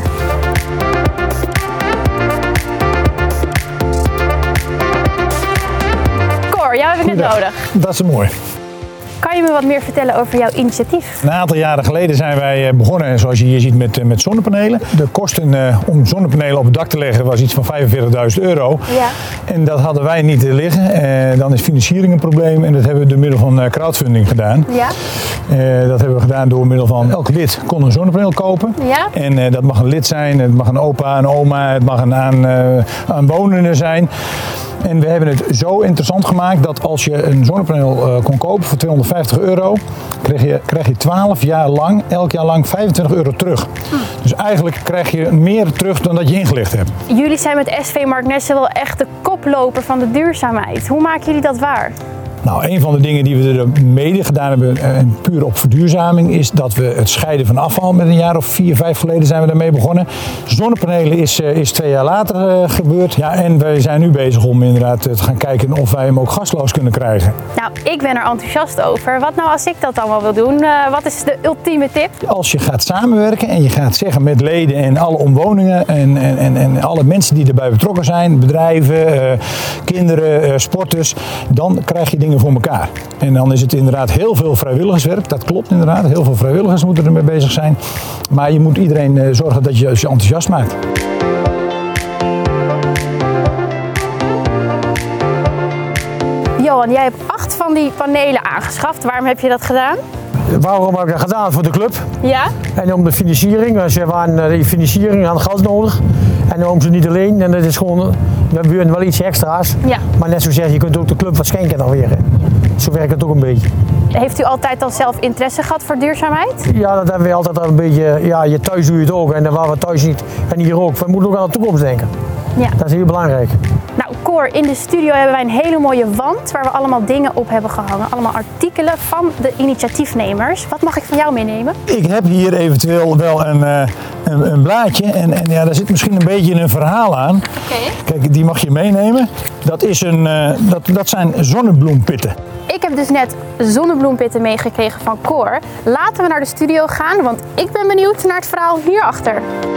Jou heb ik net nodig. Dat is mooi. Kan je me wat meer vertellen over jouw initiatief? Een aantal jaren geleden zijn wij begonnen, zoals je hier ziet, met, met zonnepanelen. De kosten uh, om zonnepanelen op het dak te leggen was iets van vijfenveertigduizend euro. Ja. En dat hadden wij niet te liggen. Uh, dan is financiering een probleem en dat hebben we door middel van uh, crowdfunding gedaan. Ja. Uh, dat hebben we gedaan door middel van elk lid kon een zonnepaneel kopen. Ja. En uh, dat mag een lid zijn, het mag een opa, een oma, het mag een aan, uh, aanwonende zijn. En we hebben het zo interessant gemaakt dat als je een zonnepaneel uh, kon kopen voor tweehonderdvijftig euro, krijg je, krijg je twaalf jaar lang, elk jaar lang vijfentwintig euro terug. Hm. Dus eigenlijk krijg je meer terug dan dat je ingelegd hebt. Jullie zijn met S V Mark Nesse wel echt de koploper van de duurzaamheid. Hoe maken jullie dat waar? Nou, een van de dingen die we er mede gedaan hebben, en puur op verduurzaming, is dat we het scheiden van afval met een jaar of vier, vijf geleden zijn we daarmee begonnen. Zonnepanelen is, is twee jaar later uh, gebeurd. Ja, en wij zijn nu bezig om inderdaad te gaan kijken of wij hem ook gasloos kunnen krijgen. Nou, ik ben er enthousiast over. Wat nou als ik dat allemaal wil doen? Uh, wat is de ultieme tip? Als je gaat samenwerken en je gaat zeggen met leden en alle omwonenden en, en, en, en alle mensen die erbij betrokken zijn, bedrijven, uh, kinderen, uh, sporters, dan krijg je dingen voor elkaar. En dan is het inderdaad heel veel vrijwilligerswerk. Dat klopt inderdaad. Heel veel vrijwilligers moeten ermee bezig zijn. Maar je moet iedereen uh, zorgen dat je je enthousiast maakt. Johan, jij hebt acht van die panelen aangeschaft. Waarom heb je dat gedaan? Waarom heb ik dat gedaan? Voor de club. Ja. En om de financiering. Dus we hadden die financiering aan geld nodig. En dan om ze niet alleen. En dat is gewoon, we hebben wel iets extra's. Ja. Maar net zo zeg je kunt ook de club wat schenken dan weer. Zo werkt het ook een beetje. Heeft u altijd al zelf interesse gehad voor duurzaamheid? Ja, dat hebben we altijd al een beetje. Ja, je thuis doe je het ook. En dan waar we thuis niet. En hier ook. We moeten ook aan de toekomst denken. Ja. Dat is heel belangrijk. Nou, Cor, in de studio hebben wij een hele mooie wand waar we allemaal dingen op hebben gehangen. Allemaal artikelen van de initiatiefnemers. Wat mag ik van jou meenemen? Ik heb hier eventueel wel een, uh, een, een blaadje en, en ja, daar zit misschien een beetje een verhaal aan. Okay. Kijk, die mag je meenemen. Dat, is een, uh, dat, dat zijn zonnebloempitten. Ik heb dus net zonnebloempitten meegekregen van Cor. Laten we naar de studio gaan, want ik ben benieuwd naar het verhaal hierachter.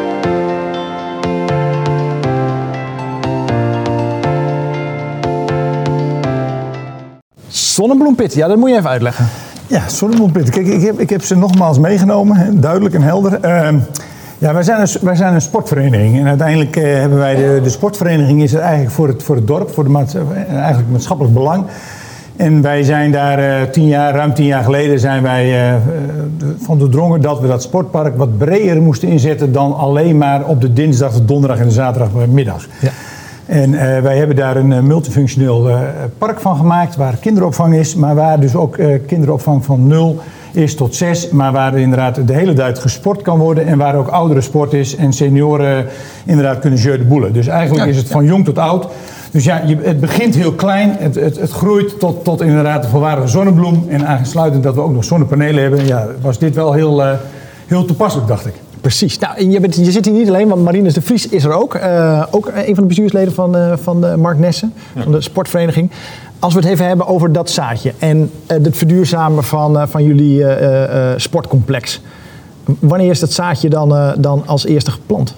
Zonnebloempitten, ja, dat moet je even uitleggen. Ja, zonnebloempitten. Kijk, ik heb, ik heb ze nogmaals meegenomen, duidelijk en helder. Uh, ja, wij zijn, een, wij zijn een sportvereniging en uiteindelijk uh, hebben wij de, de sportvereniging is er eigenlijk voor het, voor het dorp, voor de maats, eigenlijk maatschappelijk belang. En wij zijn daar uh, tien jaar, ruim tien jaar geleden zijn wij uh, van doordrongen dat we dat sportpark wat breder moesten inzetten dan alleen maar op de dinsdag, de donderdag en de zaterdagmiddags. Ja. En uh, wij hebben daar een uh, multifunctioneel uh, park van gemaakt waar kinderopvang is, maar waar dus ook uh, kinderopvang van nul is tot zes, maar waar inderdaad de hele tijd gesport kan worden en waar ook oudere sport is en senioren uh, inderdaad kunnen jeu de boelen. Dus eigenlijk ja, is het ja. van jong tot oud. Dus ja, je, het begint heel klein, het, het, het groeit tot, tot inderdaad een volwaardige zonnebloem. En aansluitend dat we ook nog zonnepanelen hebben, ja, was dit wel heel, uh, heel toepasselijk, dacht ik. Precies. Nou, en je, bent, je zit hier niet alleen, want Marinus de Vries is er ook. Uh, ook een van de bestuursleden van, uh, van de Mark Nessen, ja. van de sportvereniging. Als we het even hebben over dat zaadje en uh, het verduurzamen van, uh, van jullie uh, uh, sportcomplex. Wanneer is dat zaadje dan, uh, dan als eerste geplant?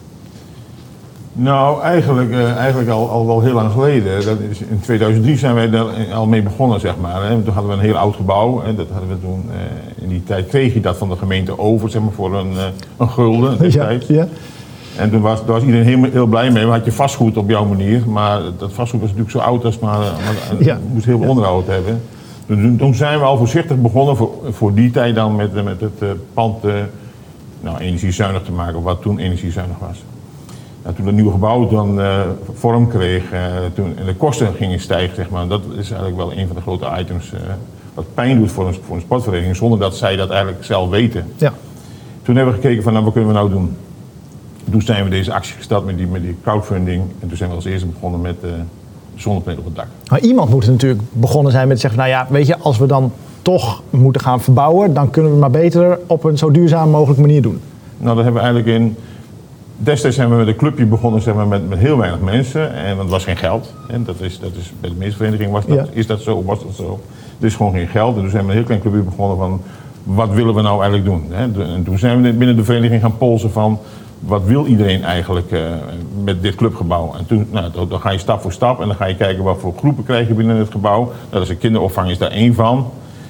Nou, eigenlijk, uh, eigenlijk al, al wel heel lang geleden. Dat is, in tweeduizend drie zijn wij daar al mee begonnen, zeg maar. Hè. Toen hadden we een heel oud gebouw. En dat hadden we toen, uh, in die tijd kreeg je dat van de gemeente over, zeg maar, voor een, uh, een gulden destijds. Ja, ja. En toen was, daar was iedereen heel, heel blij mee. We had je vastgoed op jouw manier. Maar dat vastgoed was natuurlijk zo oud als maar, maar ja. moest heel veel onderhoud hebben. Toen, toen zijn we al voorzichtig begonnen voor, voor die tijd dan met, met het uh, pand uh, nou, energiezuinig te maken, wat toen energiezuinig was. Nou, toen het nieuwe gebouw dan uh, vorm kreeg uh, toen, en de kosten gingen stijgen, zeg maar, dat is eigenlijk wel een van de grote items uh, wat pijn doet voor een, voor een sportvereniging, zonder dat zij dat eigenlijk zelf weten. Ja. Toen hebben we gekeken van, nou, wat kunnen we nou doen? Toen zijn we deze actie gestart met die, met die crowdfunding en toen zijn we als eerste begonnen met uh, zonnepanelen op het dak. Maar iemand moet natuurlijk begonnen zijn met zeggen, nou ja, weet je, als we dan toch moeten gaan verbouwen, dan kunnen we het maar beter op een zo duurzaam mogelijke manier doen. Nou, dat hebben we eigenlijk in... Destijds zijn we met een clubje begonnen, zeg maar, met, met heel weinig mensen. En, want het was geen geld. En dat is, dat is, bij de meeste verenigingen was dat, ja. is dat zo, was dat zo. Er is gewoon geen geld. En toen zijn we met een heel klein clubje begonnen van, wat willen we nou eigenlijk doen? Hè? En toen zijn we binnen de vereniging gaan polsen van, wat wil iedereen eigenlijk uh, met dit clubgebouw? En toen, nou, dan, dan ga je stap voor stap en dan ga je kijken wat voor groepen krijg je binnen het gebouw. Dat is een kinderopvang, is daar één van.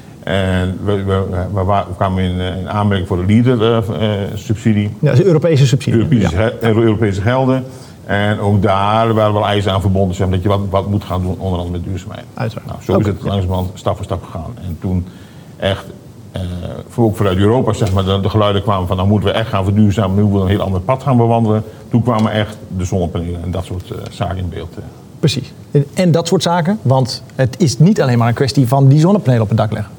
En we, we, we, we kwamen in, in aanmerking voor de LEADER-subsidie. Uh, ja, dat is een Europese subsidie. Europese, ja. Europese gelden. En ook daar waren wel eisen aan verbonden, zeg maar, dat je wat, wat moet gaan doen, onder andere met duurzaamheid. Uiteraard. Nou, zo is het langzamerhand stap voor stap gegaan. En toen echt, uh, ook vanuit Europa, zeg maar, de, de geluiden kwamen van, nou moeten we echt gaan verduurzamen, nu moeten we een heel ander pad gaan bewandelen. Toen kwamen echt de zonnepanelen en dat soort uh, zaken in beeld. Uh. Precies. En dat soort zaken, want het is niet alleen maar een kwestie van die zonnepanelen op het dak leggen.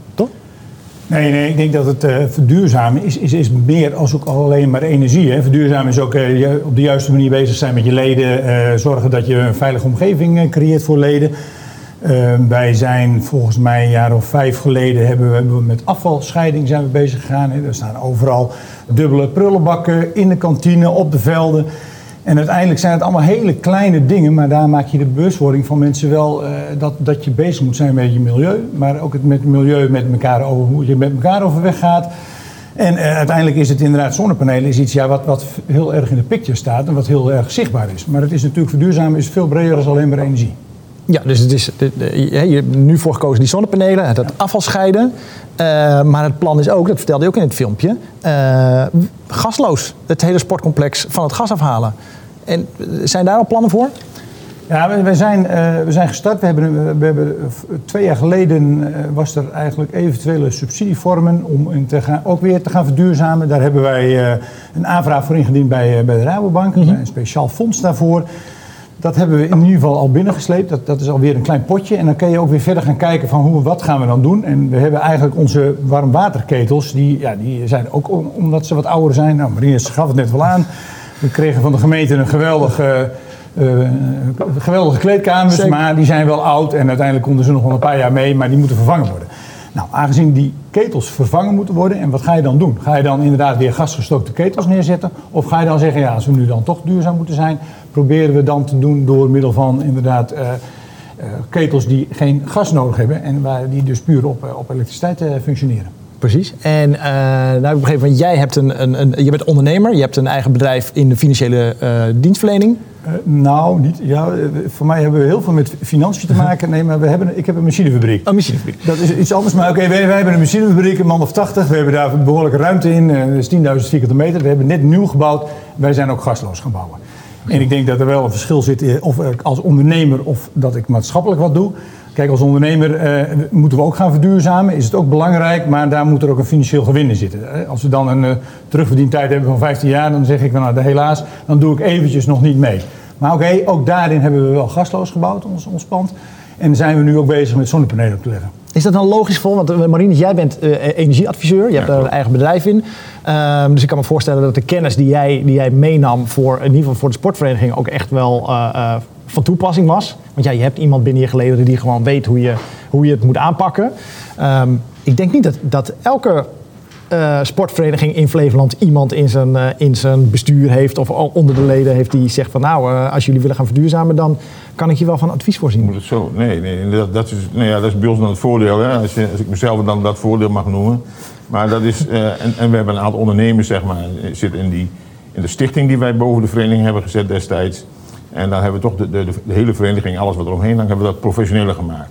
Nee, nee, ik denk dat het uh, verduurzamen is, is, is meer als ook alleen maar energie. Hè. Verduurzamen is ook uh, op de juiste manier bezig zijn met je leden. Uh, zorgen dat je een veilige omgeving uh, creëert voor leden. Uh, wij zijn volgens mij een jaar of vijf geleden hebben we, hebben we met afvalscheiding zijn we bezig gegaan. Hè. Er staan overal dubbele prullenbakken in de kantine, op de velden. En uiteindelijk zijn het allemaal hele kleine dingen, maar daar maak je de bewustwording van mensen wel uh, dat, dat je bezig moet zijn met je milieu. Maar ook het met het milieu met elkaar over hoe je met elkaar overweg gaat. En uh, uiteindelijk is het inderdaad, zonnepanelen is iets ja, wat, wat heel erg in de picture staat en wat heel erg zichtbaar is. Maar het is natuurlijk verduurzamen is veel breder dan alleen maar energie. Ja, dus het is, de, de, je hebt nu voor gekozen die zonnepanelen, het afval scheiden. Uh, maar het plan is ook, dat vertelde je ook in het filmpje, uh, gasloos. Het hele sportcomplex van het gas afhalen. En zijn daar al plannen voor? Ja, we, we, zijn, uh, we zijn gestart. We hebben, we hebben, twee jaar geleden uh, was er eigenlijk eventuele subsidievormen om in te gaan, ook weer te gaan verduurzamen. Daar hebben wij uh, een aanvraag voor ingediend bij, uh, bij de Rabobank. Mm-hmm. Een speciaal fonds daarvoor. Dat hebben we in ieder geval al binnengesleept. Dat, dat is alweer een klein potje. En dan kun je ook weer verder gaan kijken van hoe, wat gaan we dan doen. En we hebben eigenlijk onze warmwaterketels. Die, ja, die zijn ook omdat ze wat ouder zijn. Nou, Marinus gaf het net wel aan. We kregen van de gemeente een geweldige, uh, geweldige kleedkamers. Zeker. Maar die zijn wel oud. En uiteindelijk konden ze nog wel een paar jaar mee. Maar die moeten vervangen worden. Nou, aangezien die ketels vervangen moeten worden. En wat ga je dan doen? Ga je dan inderdaad weer gasgestookte ketels neerzetten? Of ga je dan zeggen, ja, als we nu dan toch duurzaam moeten zijn, proberen we dan te doen door middel van inderdaad uh, uh, ketels die geen gas nodig hebben en waar die dus puur op, uh, op elektriciteit uh, functioneren. Precies. En uh, nou heb ik begrepen, want jij hebt een, een, een, je bent ondernemer, je hebt een eigen bedrijf in de financiële uh, dienstverlening. Uh, nou, niet. Ja, voor mij hebben we heel veel met financiën te maken. Nee, maar we hebben, ik heb een machinefabriek. Een machinefabriek. Dat is iets anders. Maar oké, okay, wij, wij hebben een machinefabriek, een man of tachtig. We hebben daar behoorlijke ruimte in. Uh, dat is tienduizend vierkante meter. We hebben net nieuw gebouwd. Wij zijn ook gasloos gaan bouwen. En ik denk dat er wel een verschil zit in of ik als ondernemer of dat ik maatschappelijk wat doe. Kijk, als ondernemer uh, moeten we ook gaan verduurzamen. Is het ook belangrijk, maar daar moet er ook een financieel gewin in zitten. Als we dan een uh, terugverdientijd hebben van vijftien jaar, dan zeg ik, nou helaas, dan doe ik eventjes nog niet mee. Maar oké, okay, ook daarin hebben we wel gasloos gebouwd, ons, ons pand. En zijn we nu ook bezig met zonnepanelen op te leggen. Is dat dan logisch voor? Want uh, Marinus, jij bent uh, energieadviseur. Je hebt daar een eigen bedrijf in. Uh, dus ik kan me voorstellen dat de kennis die jij, die jij meenam voor, in ieder geval voor de sportvereniging ook echt wel uh, uh, van toepassing was. Want ja, je hebt iemand binnen je geleden die gewoon weet hoe je, hoe je het moet aanpakken. Um, ik denk niet dat, dat elke uh, sportvereniging in Flevoland iemand in zijn, uh, in zijn bestuur heeft of onder de leden heeft die zegt van nou, uh, als jullie willen gaan verduurzamen, dan kan ik je wel van advies voorzien. Moet het zo? Nee, nee dat, dat, is, nee ja, dat is bij ons dan het voordeel. Hè? Als, je, als ik mezelf dan dat voordeel mag noemen. Maar dat is, uh, en, en we hebben een aantal ondernemers, zeg maar, zitten in, die, in de stichting die wij boven de vereniging hebben gezet destijds. En dan hebben we toch de, de, de hele vereniging, alles wat eromheen hangt, hebben we dat professioneler gemaakt.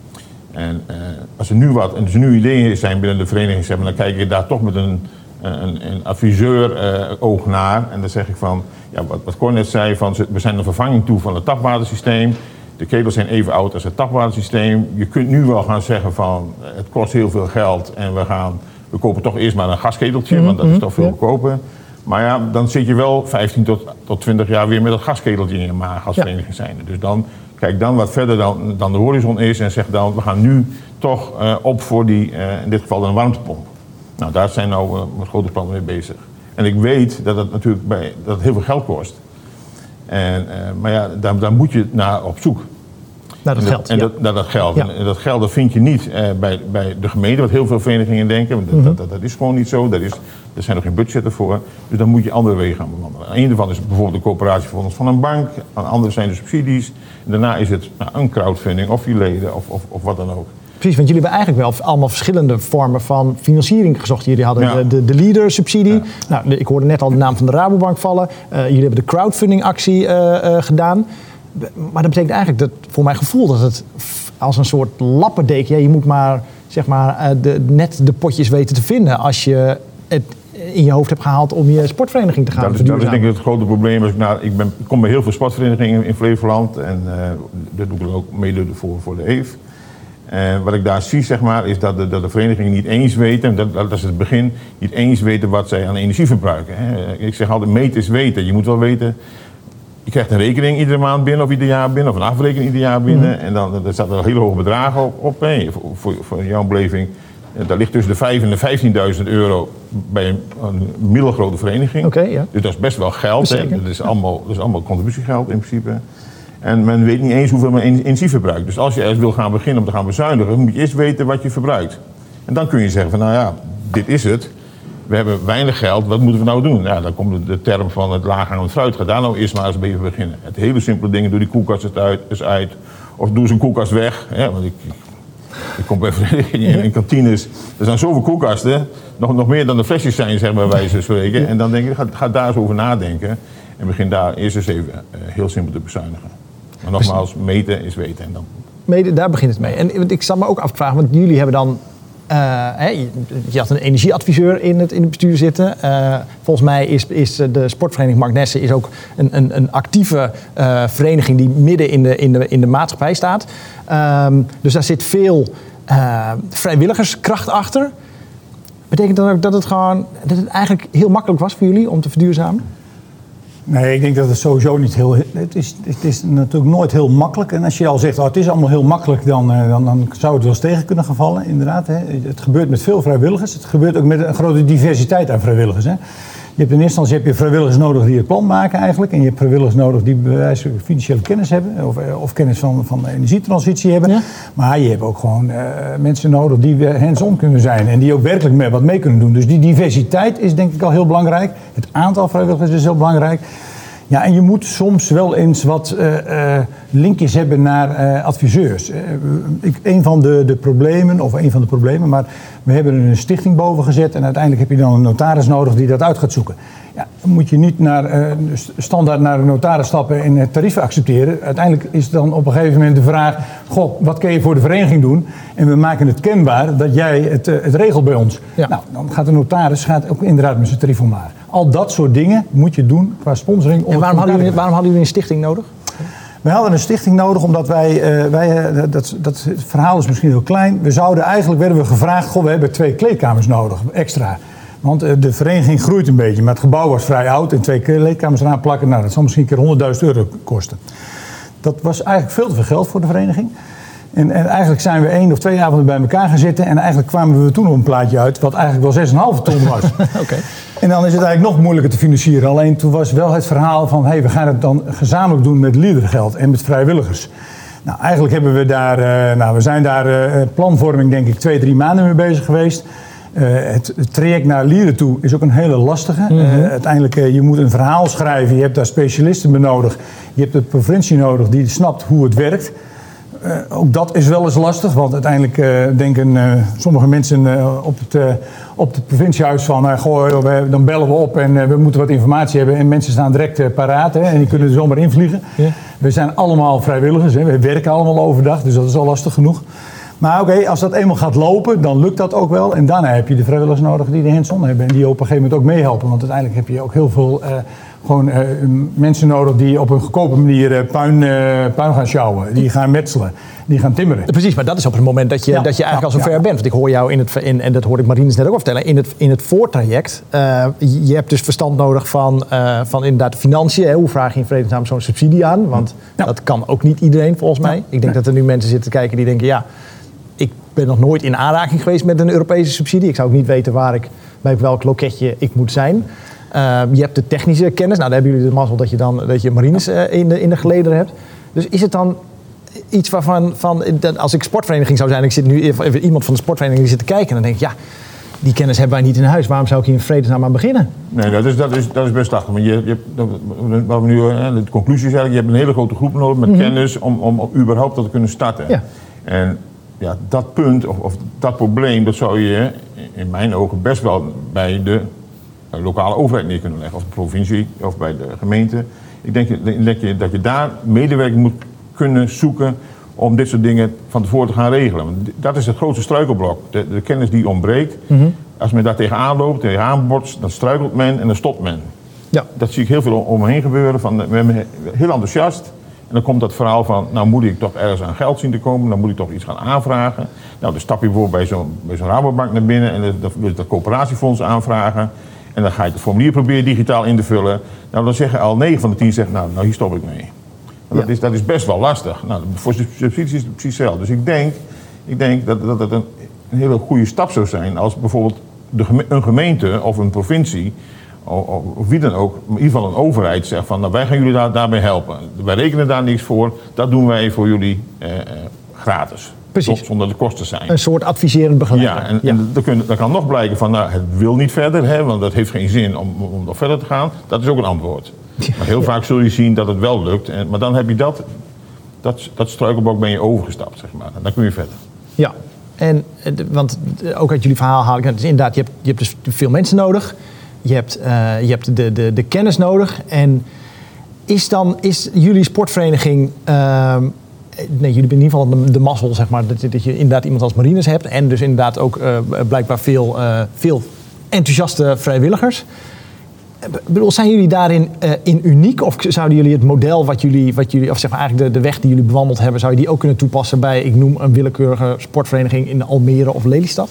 En uh, als er nu wat, en dus nu ideeën zijn binnen de vereniging, zeg maar, dan kijk ik daar toch met een, een, een adviseur uh, oog naar. En dan zeg ik van, ja, wat, wat Cor net zei, van, we zijn een vervanging toe van het tapwatersysteem. De ketels zijn even oud als het tapwatersysteem. Je kunt nu wel gaan zeggen van, het kost heel veel geld en we gaan, we kopen toch eerst maar een gasketeltje, mm-hmm. want dat is toch veel ja. goedkoper. Maar ja, dan zit je wel vijftien tot twintig jaar weer met dat gasketeltje in je maag als vereniging zijnde. Dus dan kijk dan wat verder dan, dan de horizon is en zeg dan, we gaan nu toch uh, op voor die, uh, in dit geval een warmtepomp. Nou, daar zijn nou uh, grote plannen mee bezig. En ik weet dat het natuurlijk bij, dat het heel veel geld kost. En, uh, maar ja, daar, daar moet je naar op zoek. Naar dat, dat geld, En ja. dat, naar dat geld. Ja. En dat geld dat vind je niet uh, bij, bij de gemeente, wat heel veel verenigingen denken. Dat, mm-hmm. dat, dat, dat is gewoon niet zo. Dat is, er zijn nog geen budgetten voor. Dus dan moet je andere wegen gaan bewandelen. Een daarvan is bijvoorbeeld de coöperatiefonds van een bank. Een andere zijn de subsidies. En daarna is het nou, een crowdfunding of je leden of, of, of wat dan ook. Precies, want jullie hebben eigenlijk wel allemaal verschillende vormen van financiering gezocht. Jullie hadden ja. de, de, de leader-subsidie. Ja. Nou, de, ik hoorde net al de naam van de Rabobank vallen. Uh, jullie hebben de crowdfunding-actie uh, uh, gedaan. Maar dat betekent eigenlijk, dat, voor mijn gevoel, dat het als een soort lappendeken... Ja, je moet maar, zeg maar uh, de, net de potjes weten te vinden als je het in je hoofd hebt gehaald om je sportvereniging te gaan dat is, verduurzamen. Dat is denk ik het grote probleem. Als ik, naar, ik, ben, ik kom bij heel veel sportverenigingen in Flevoland en uh, dat doe ik ook mede voor, voor de E V. En wat ik daar zie, zeg maar, is dat de, dat de verenigingen niet eens weten, dat, dat is het begin, niet eens weten wat zij aan energie verbruiken. Hè. Ik zeg altijd, meten is weten. Je moet wel weten, je krijgt een rekening iedere maand binnen of ieder jaar binnen, of een afrekening ieder jaar binnen. Mm-hmm. En dan er staat er hele hoge bedragen op. op hè. Voor, voor, voor jouw beleving, daar ligt tussen de vijf en de vijftienduizend euro bij een, een middelgrote vereniging. Okay, ja. Dus dat is best wel geld. Hè. Dat, is allemaal, dat is allemaal contributiegeld in principe. En men weet niet eens hoeveel men energie verbruikt. Dus als je ergens wil gaan beginnen om te gaan bezuinigen, moet je eerst weten wat je verbruikt. En dan kun je zeggen van, nou ja, dit is het. We hebben weinig geld, wat moeten we nou doen? Ja, dan komt de, de term van het laaghangend fruit. Ga daar nou eerst maar eens even beginnen. Het hele simpele dingen, doe die koelkast eens uit, eens uit. Of doe eens een koelkast weg. Ja, want ik, ik kom bij verenigingen in kantines. Er zijn zoveel koelkasten, nog, nog meer dan de flesjes zijn, zeg maar, bij wijze van spreken. En dan denk ik, ga, ga daar eens over nadenken. En begin daar eerst eens even uh, heel simpel te bezuinigen. Maar nogmaals, meten is weten. En dan... Mede, daar begint het mee. En ik zal me ook afvragen, want jullie hebben dan... Uh, hè, je, je had een energieadviseur in het, in het bestuur zitten. Uh, volgens mij is, is de sportvereniging Mark Nessen is ook een, een, een actieve uh, vereniging die midden in de, in de, in de maatschappij staat. Um, dus daar zit veel uh, vrijwilligerskracht achter. Betekent dat ook dat het gewoon dat het eigenlijk heel makkelijk was voor jullie om te verduurzamen? Nee, ik denk dat het sowieso niet heel... Het is, het is natuurlijk nooit heel makkelijk. En als je al zegt, oh, het is allemaal heel makkelijk, dan, dan, dan zou het wel eens tegen kunnen gaan vallen, inderdaad. Hè. Het gebeurt met veel vrijwilligers. Het gebeurt ook met een grote diversiteit aan vrijwilligers. Hè. Je hebt in eerste instantie heb je vrijwilligers nodig die het plan maken eigenlijk. En je hebt vrijwilligers nodig die bewijs financiële kennis hebben. Of, of kennis van, van de energietransitie hebben. Ja. Maar je hebt ook gewoon uh, mensen nodig die hands-on kunnen zijn. En die ook werkelijk mee, wat mee kunnen doen. Dus die diversiteit is denk ik al heel belangrijk. Het aantal vrijwilligers is heel belangrijk. Ja, en je moet soms wel eens wat uh, uh, linkjes hebben naar uh, adviseurs. Uh, ik, een van de, de problemen, of een van de problemen, maar we hebben een stichting boven gezet en uiteindelijk heb je dan een notaris nodig die dat uit gaat zoeken. Ja, dan moet je niet naar, uh, standaard naar de notaris stappen en het tarieven accepteren. Uiteindelijk is dan op een gegeven moment de vraag, goh, wat kun je voor de vereniging doen? En we maken het kenbaar dat jij het, uh, het regelt bij ons. Ja. Nou, dan gaat de notaris gaat ook inderdaad met zijn tarief omlaag. Al dat soort dingen moet je doen qua sponsoring. En waarom hadden, jullie, waarom hadden jullie een stichting nodig? We hadden een stichting nodig omdat wij, uh, wij uh, dat, dat, het verhaal is misschien heel klein. We zouden eigenlijk, werden we gevraagd, goh, we hebben twee kleedkamers nodig, extra. Want uh, de vereniging groeit een beetje, maar het gebouw was vrij oud en twee kleedkamers eraan plakken, nou, dat zal misschien een keer honderdduizend euro kosten. Dat was eigenlijk veel te veel geld voor de vereniging. En, en eigenlijk zijn we één of twee avonden bij elkaar gaan zitten en eigenlijk kwamen we toen op een plaatje uit wat eigenlijk wel zes komma vijf ton was. Okay. En dan is het eigenlijk nog moeilijker te financieren. Alleen toen was wel het verhaal van, hey, we gaan het dan gezamenlijk doen met liedergeld en met vrijwilligers. Nou, eigenlijk hebben we daar, uh, nou, we zijn daar uh, planvorming denk ik twee, drie maanden mee bezig geweest. Uh, het, het traject naar Lieren toe is ook een hele lastige. Mm-hmm. Uh, uiteindelijk, uh, je moet een verhaal schrijven, je hebt daar specialisten bij nodig. Je hebt de provincie nodig die snapt hoe het werkt. Uh, ook dat is wel eens lastig, want uiteindelijk uh, denken uh, sommige mensen uh, op, het, uh, op het provinciehuis van, uh, goh, joh, we, dan bellen we op en uh, we moeten wat informatie hebben. En mensen staan direct uh, paraat hè, en die kunnen er zomaar invliegen. Yeah. We zijn allemaal vrijwilligers, hè, we werken allemaal overdag, dus dat is al lastig genoeg. Maar oké, okay, als dat eenmaal gaat lopen, dan lukt dat ook wel. En daarna heb je de vrijwilligers nodig die de hands-on hebben en die op een gegeven moment ook meehelpen. Want uiteindelijk heb je ook heel veel uh, gewoon, uh, mensen nodig die op een goedkope manier uh, puin, uh, puin gaan sjouwen. Die gaan metselen, die gaan timmeren. Precies, maar dat is op het moment dat je, ja, dat je eigenlijk ja, al zo ver ja. bent. Want ik hoor jou, in het, in, en dat hoorde ik Marines net ook al vertellen, in het, in het voortraject. Uh, je hebt dus verstand nodig van, uh, van inderdaad financiën. Hè? Hoe vraag je in vredesnaam zo'n subsidie aan? Want ja. dat kan ook niet iedereen volgens mij. Ja. Ik denk nee. dat er nu mensen zitten kijken die denken, ja, ik ben nog nooit in aanraking geweest met een Europese subsidie. Ik zou ook niet weten waar ik, bij welk loketje ik moet zijn. Uh, je hebt de technische kennis. Nou, daar hebben jullie de mazzel dat je dan dat je Marines uh, in, de, in de gelederen hebt. Dus is het dan iets waarvan, van, als ik sportvereniging zou zijn, ik zit nu even iemand van de sportvereniging die zit te kijken, en dan denk ik, ja, die kennis hebben wij niet in huis. Waarom zou ik hier in vredesnaam aan beginnen? Nee, dat is, dat is, dat is best lastig. Maar je, je, wat we nu, de conclusie is eigenlijk, je hebt een hele grote groep nodig met mm-hmm. kennis om, om, om überhaupt dat te kunnen starten. Ja. En ja, dat punt of, of dat probleem, dat zou je in mijn ogen best wel bij de lokale overheid neer kunnen leggen. Of de provincie of bij de gemeente. Ik denk dat je, dat je daar medewerking moet kunnen zoeken om dit soort dingen van tevoren te gaan regelen. Want dat is het grootste struikelblok. De, de kennis die ontbreekt. Mm-hmm. Als men daar tegenaan loopt, tegenaan botst, dan struikelt men en dan stopt men. Ja. Dat zie ik heel veel om me heen gebeuren. Van, we zijn heel enthousiast. En dan komt dat verhaal van, nou moet ik toch ergens aan geld zien te komen, dan moet ik toch iets gaan aanvragen. Nou, dan stap je bijvoorbeeld bij zo'n, bij zo'n Rabobank naar binnen en dan wil je dat coöperatiefonds aanvragen. En dan ga je het formulier proberen digitaal in te vullen. Nou, dan zeggen al negen van de tien zeggen, nou, nou hier stop ik mee. Ja. Dat, is, dat is best wel lastig. Nou, voor subsidies is het precies hetzelfde. Dus ik denk, ik denk dat, dat het een, een hele goede stap zou zijn als bijvoorbeeld de, een gemeente of een provincie, of, of wie dan ook, in ieder geval een overheid zegt van, nou, wij gaan jullie daar, daarbij helpen. Wij rekenen daar niks voor, dat doen wij voor jullie eh, gratis. Precies. Zonder de kosten zijn. Een soort adviserend begeleider. Ja, en, ja. en dan, kun, dan kan nog blijken van, nou, het wil niet verder, hè, want dat heeft geen zin om, om nog verder te gaan. Dat is ook een antwoord. Ja. Maar heel ja. vaak zul je zien dat het wel lukt. En, maar dan heb je dat, dat, dat struikelblok ben je overgestapt, zeg maar. En dan kun je verder. Ja, en, want ook uit jullie verhaal haal ik, het is inderdaad, je hebt, je hebt dus veel mensen nodig. Je hebt, uh, je hebt de, de, de kennis nodig. En is dan, is jullie sportvereniging, uh, nee, jullie hebben in ieder geval de, de mazzel, zeg maar, dat, dat je inderdaad iemand als Marines hebt. En dus inderdaad ook uh, blijkbaar veel, uh, veel enthousiaste vrijwilligers. Ik bedoel, zijn jullie daarin uh, in uniek? Of zouden jullie het model wat jullie, wat jullie of zeg maar eigenlijk de, de weg die jullie bewandeld hebben, zou je die ook kunnen toepassen bij, ik noem een willekeurige sportvereniging in Almere of Lelystad?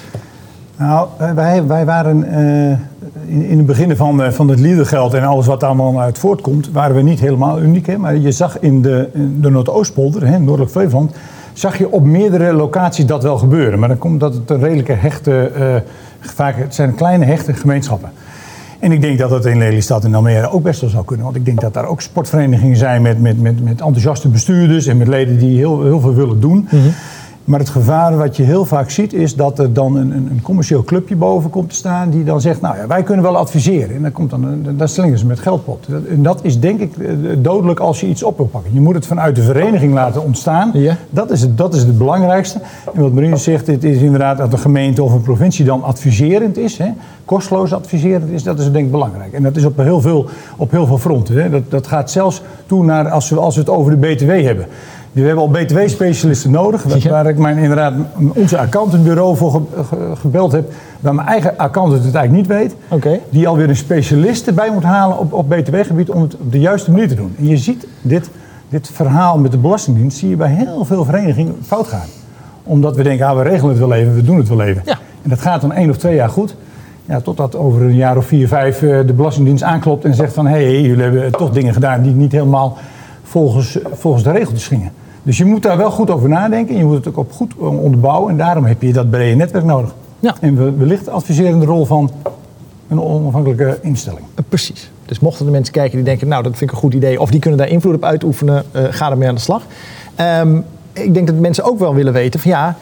Nou, wij, wij waren uh, in, in het begin van, uh, van het liedergeld en alles wat daar allemaal uit voortkomt, waren we niet helemaal uniek. Hè? Maar je zag in de, in de Noordoostpolder, hè, Noordelijk Flevoland, zag je op meerdere locaties dat wel gebeuren. Maar dan komt dat het een redelijke hechte, uh, vaak, het zijn kleine hechte gemeenschappen. En ik denk dat dat in Lelystad en Almere ook best wel zou kunnen. Want ik denk dat daar ook sportverenigingen zijn met, met, met, met enthousiaste bestuurders en met leden die heel, heel veel willen doen. Mm-hmm. Maar het gevaar wat je heel vaak ziet is dat er dan een, een commercieel clubje boven komt te staan die dan zegt, nou ja, wij kunnen wel adviseren. En dan komt dan, dan slingen ze met geldpot. En dat is denk ik dodelijk als je iets op wil pakken. Je moet het vanuit de vereniging laten ontstaan. Ja. Dat is het, dat is het belangrijkste. En wat Marines zegt, het is inderdaad dat een gemeente of een provincie dan adviserend is. Hè, kosteloos adviserend is, dat is denk ik belangrijk. En dat is op heel veel, op heel veel fronten. Hè. Dat, dat gaat zelfs toe naar als we, als we het over de B T W hebben. We hebben al B T W-specialisten nodig, waar, ja. waar ik mijn, inderdaad onze accountantbureau voor ge, ge, gebeld heb, waar mijn eigen accountant het eigenlijk niet weet, okay. die alweer een specialist erbij moet halen op, op B T W-gebied om het op de juiste manier te doen. En je ziet dit dit verhaal met de Belastingdienst zie je bij heel veel verenigingen fout gaan. Omdat we denken, ah, we regelen het wel even, we doen het wel even. Ja. En dat gaat dan één of twee jaar goed. Ja, totdat over een jaar of vier, vijf uh, de Belastingdienst aanklopt en zegt van... hé, hey, jullie hebben toch dingen gedaan die niet helemaal volgens, volgens de regeltjes gingen. Dus je moet daar wel goed over nadenken en je moet het ook op goed onderbouwen. En daarom heb je dat brede netwerk nodig. Ja. En wellicht adviserende rol van een onafhankelijke instelling. Precies. Dus mochten er mensen kijken die denken, nou dat vind ik een goed idee... of die kunnen daar invloed op uitoefenen, uh, ga ermee aan de slag. Um, ik denk dat mensen ook wel willen weten van ja...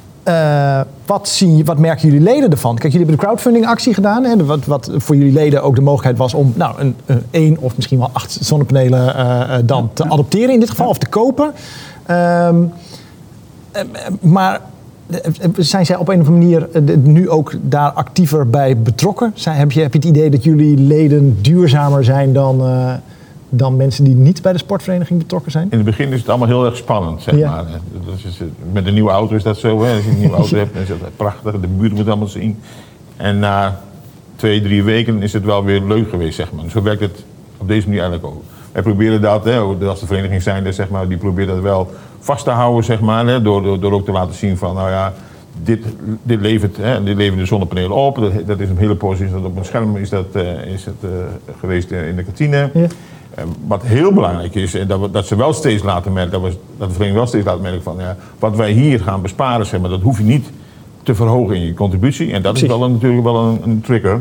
Uh, wat, zien, wat merken jullie leden ervan? Kijk, jullie hebben de crowdfunding actie gedaan. Hè, wat, wat voor jullie leden ook de mogelijkheid was om nou, een, een één of misschien wel acht zonnepanelen uh, dan te adopteren in dit geval. Of te kopen. Um, uh, maar zijn zij op een of andere manier uh, nu ook daar actiever bij betrokken? Zijn, heb, je, heb je het idee dat jullie leden duurzamer zijn dan... Uh, dan mensen die niet bij de sportvereniging betrokken zijn? In het begin is het allemaal heel erg spannend, zeg ja. maar. Dat is, met een nieuwe auto is dat zo. Hè. Als je een nieuwe auto hebt, dan is dat prachtig. De buurt moet allemaal zien. En na twee, drie weken is het wel weer leuk geweest, zeg maar. Zo werkt het op deze manier eigenlijk ook. Wij proberen dat, hè, als de vereniging zijn, zeg maar, die probeert dat wel vast te houden, zeg maar. Hè, door, door, door ook te laten zien van, nou ja, dit, dit, levert, hè, dit levert de zonnepanelen op. Dat, dat is een hele positie. Op een scherm is dat, uh, is het, uh, geweest in de kantine. Ja. Wat heel belangrijk is, en dat, we, dat ze wel steeds laten merken, dat, we, dat de vereniging wel steeds laten merken van, ja, wat wij hier gaan besparen, zeg maar, dat hoef je niet te verhogen in je contributie. En dat Precies. is wel een, natuurlijk wel een, een trigger.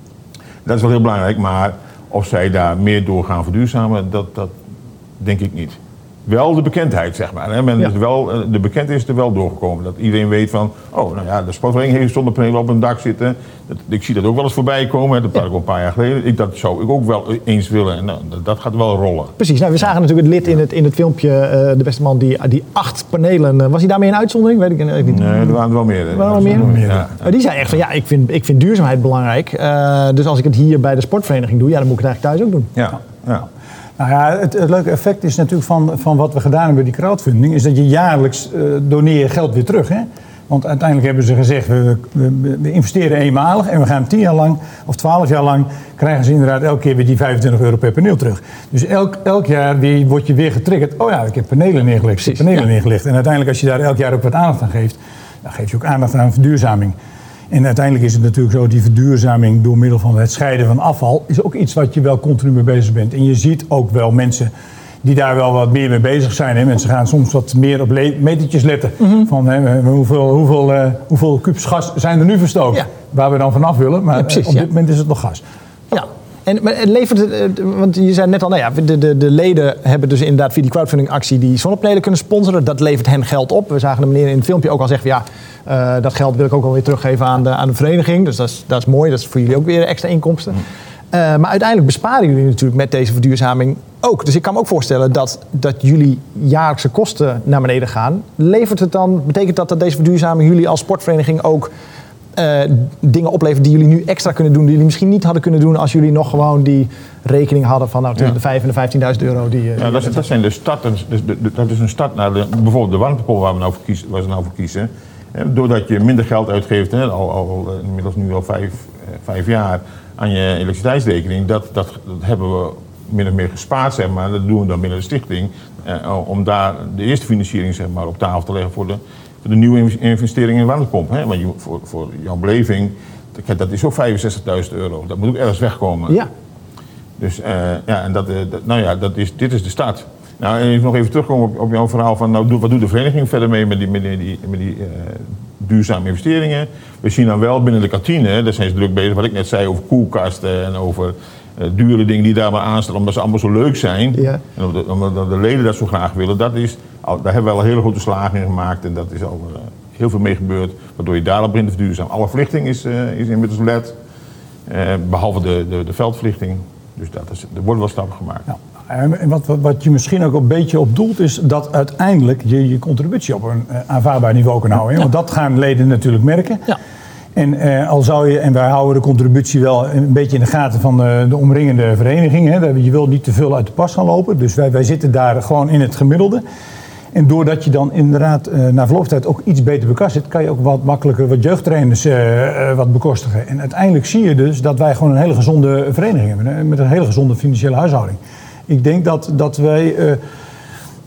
Dat is wel heel belangrijk, maar of zij daar meer door gaan verduurzamen, dat, dat denk ik niet. Wel de bekendheid, zeg maar. Hè. Men ja. is wel, de bekendheid is er wel doorgekomen. Dat iedereen weet van, oh, nou ja, de sportvereniging heeft zonnepanelen op een dak zitten. Dat, ik zie dat ook wel eens voorbij komen. Dat had ik al een paar jaar geleden. Ik, dat zou ik ook wel eens willen. En nou, dat gaat wel rollen. Precies. Nou, we zagen natuurlijk het lid in het, in het filmpje, uh, de beste man, die, die acht panelen. Uh, was hij daarmee in uitzondering? Weet ik, weet ik niet. Nee, er waren er wel meer. Er waren er wel meer? Ja. Ja. Die zei echt van, ja, ik vind, ik vind duurzaamheid belangrijk. Uh, dus als ik het hier bij de sportvereniging doe, ja, dan moet ik het eigenlijk thuis ook doen. Ja, ja. Nou ja, het, het leuke effect is natuurlijk van, van wat we gedaan hebben bij die crowdfunding... is dat je jaarlijks uh, doneer je geld weer terug. Hè? Want uiteindelijk hebben ze gezegd, we, we, we investeren eenmalig... en we gaan tien jaar lang of twaalf jaar lang... krijgen ze inderdaad elke keer weer die vijfentwintig euro per paneel terug. Dus elk, elk jaar weer, word je weer getriggerd. Oh ja, ik heb panelen neergelegd, Precies, panelen ja. neergelegd. En uiteindelijk als je daar elk jaar ook wat aandacht aan geeft... dan geef je ook aandacht aan verduurzaming. En uiteindelijk is het natuurlijk zo, die verduurzaming door middel van het scheiden van afval... is ook iets wat je wel continu mee bezig bent. En je ziet ook wel mensen die daar wel wat meer mee bezig zijn. Hè. Mensen gaan soms wat meer op le- metertjes letten. Mm-hmm. Van hè, hoeveel, hoeveel, uh, hoeveel kubus gas zijn er nu verstoken? Ja. Waar we dan vanaf willen. Maar ja, precies, op dit ja. moment is het nog gas. Ja. En maar het levert het, want je zei net al, nou ja, de, de, de leden hebben dus inderdaad via die crowdfunding actie die zonnepanelen kunnen sponsoren. Dat levert hen geld op. We zagen de meneer in het filmpje ook al zeggen, ja, uh, dat geld wil ik ook alweer teruggeven aan de, aan de vereniging. Dus dat is, dat is mooi, dat is voor jullie ook weer extra inkomsten. Uh, maar uiteindelijk besparen jullie natuurlijk met deze verduurzaming ook. Dus ik kan me ook voorstellen dat, dat jullie jaarlijkse kosten naar beneden gaan. Levert het dan, betekent dat dat deze verduurzaming jullie als sportvereniging ook Uh, dingen opleveren die jullie nu extra kunnen doen, die jullie misschien niet hadden kunnen doen als jullie nog gewoon die rekening hadden van nou, tussen ja. de vijf en de vijftienduizend euro die. Uh, ja, dat, is, dat zijn de starten. Dus de, de, dat is een start naar de, bijvoorbeeld de warmtepomp waar we nou voor kiezen. Waar ze nou voor kiezen. Hè, doordat je minder geld uitgeeft, hè, al, al inmiddels nu al vijf, vijf jaar aan je elektriciteitsrekening, dat, dat, dat hebben we min of meer gespaard, zeg maar. Dat doen we dan binnen de stichting, eh, om daar de eerste financiering, zeg maar, op tafel te leggen voor de. de nieuwe investering in de warmtepomp. Hè? Want je, voor, voor jouw beleving, dat is ook vijfenzestigduizend euro. Dat moet ook ergens wegkomen. Ja. Dus uh, ja, en dat, dat, nou ja, dat is, dit is de start. Nou, en nog even terugkomen op, op jouw verhaal van, nou, wat doet de vereniging verder mee met die, met die, met die uh, duurzame investeringen? We zien dan wel binnen de kantine, daar zijn ze druk bezig, wat ik net zei over koelkasten en over uh, dure dingen die daar maar aanstaan, omdat ze allemaal zo leuk zijn. Ja. En omdat de, omdat de leden dat zo graag willen, dat is, daar hebben we wel een hele grote slag in gemaakt en dat is al uh, heel veel mee gebeurd, waardoor je daarop begint te verduurzamen. Alle verlichting is, uh, is inmiddels L E D, uh, behalve de, de, de veldverlichting. Dus dat is, er worden wel stappen gemaakt. Ja. En wat, wat, wat je misschien ook een beetje op doelt is dat uiteindelijk je je contributie op een uh, aanvaardbaar niveau kan houden. Ja. Want dat gaan leden natuurlijk merken. Ja. En uh, al zou je, en wij houden de contributie wel een beetje in de gaten van de, de omringende verenigingen. Je wil niet te veel uit de pas gaan lopen. Dus wij, wij zitten daar gewoon in het gemiddelde. En doordat je dan inderdaad uh, na verloop van tijd ook iets beter bekast zit, kan je ook wat makkelijker wat jeugdtrainers uh, uh, wat bekostigen. En uiteindelijk zie je dus dat wij gewoon een hele gezonde vereniging hebben. Met een hele gezonde financiële huishouding. Ik denk dat, dat wij uh,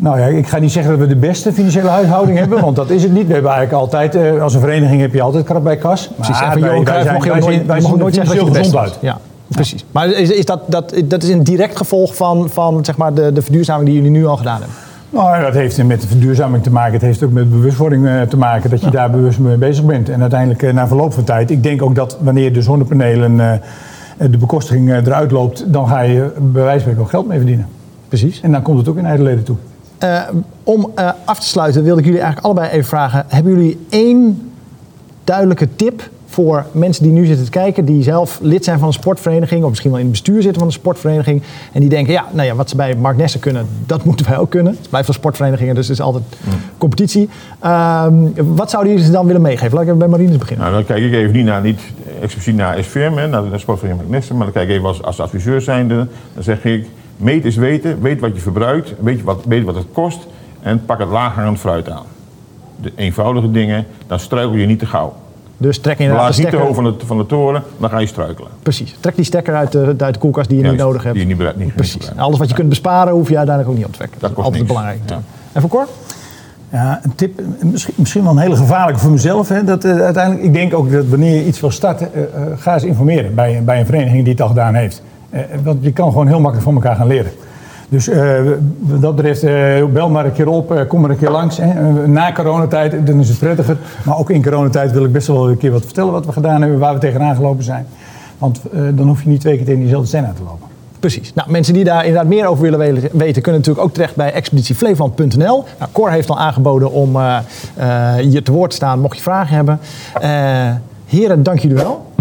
Nou ja, ik ga niet zeggen dat we de beste financiële huishouding hebben, want dat is het niet. We hebben eigenlijk altijd, uh, als een vereniging heb je altijd krap bij kas. Precies, Maar en van Johan Cruijff mag je nooit, wij mogen nooit zeggen dat je de beste uit. Ja, precies. Maar is, is dat, dat, dat is een direct gevolg van, van zeg maar de, de verduurzaming die jullie nu al gedaan hebben? Nou, dat heeft met de verduurzaming te maken. Het heeft ook met bewustwording uh, te maken dat je ja. daar bewust mee bezig bent. En uiteindelijk uh, na verloop van tijd, ik denk ook dat wanneer de zonnepanelen uh, de bekostiging uh, eruit loopt, dan ga je bij wijze van spreken ook geld mee verdienen. Precies. En dan komt het ook in eigen leden toe. Uh, om uh, af te sluiten wilde ik jullie eigenlijk allebei even vragen. Hebben jullie één duidelijke tip voor mensen die nu zitten te kijken, die zelf lid zijn van een sportvereniging of misschien wel in het bestuur zitten van een sportvereniging en die denken, ja, nou ja, wat ze bij Mark Nessen kunnen, dat moeten wij ook kunnen. Het blijft van sportverenigingen, dus het is altijd mm. competitie. Uh, wat zouden jullie ze dan willen meegeven? Laat ik even bij Marinus beginnen. Nou, dan kijk ik even niet naar, niet expliciet naar S V M, hè, naar de sportvereniging Mark Nessen, maar dan kijk ik even als, als adviseur zijnde, dan zeg ik, meet is weten, weet wat je verbruikt, weet wat, weet wat het kost en pak het laaghangend fruit aan. De eenvoudige dingen, dan struikel je niet te gauw. Dus trek inderdaad de stekker. Blaas niet te hoog van de, van de toren, dan ga je struikelen. Precies. Trek die stekker uit de, uit de koelkast die je Juist, niet nodig hebt. Die je niet, niet Precies. En alles wat je kunt besparen, hoef je uiteindelijk ook niet op te trekken. Dat, dat is altijd belangrijk. Ja. En voor Cor? Ja, een tip, misschien, misschien wel een hele gevaarlijke voor mezelf. Hè, dat, uh, uiteindelijk, ik denk ook dat wanneer je iets wil starten, uh, uh, ga eens informeren bij, bij een vereniging die het al gedaan heeft. Uh, want je kan gewoon heel makkelijk van elkaar gaan leren. Dus uh, wat dat betreft, uh, bel maar een keer op, uh, kom maar een keer langs. Hè. Uh, na coronatijd, dan is het prettiger. Maar ook in coronatijd wil ik best wel een keer wat vertellen wat we gedaan hebben, waar we tegenaan gelopen zijn. Want uh, dan hoef je niet twee keer tegen diezelfde steen aan te lopen. Precies. Nou, mensen die daar inderdaad meer over willen weten, kunnen natuurlijk ook terecht bij expeditie flevoland punt n l. Nou, Cor heeft al aangeboden om uh, uh, hier te woord te staan, mocht je vragen hebben. Uh, heren, dank jullie wel.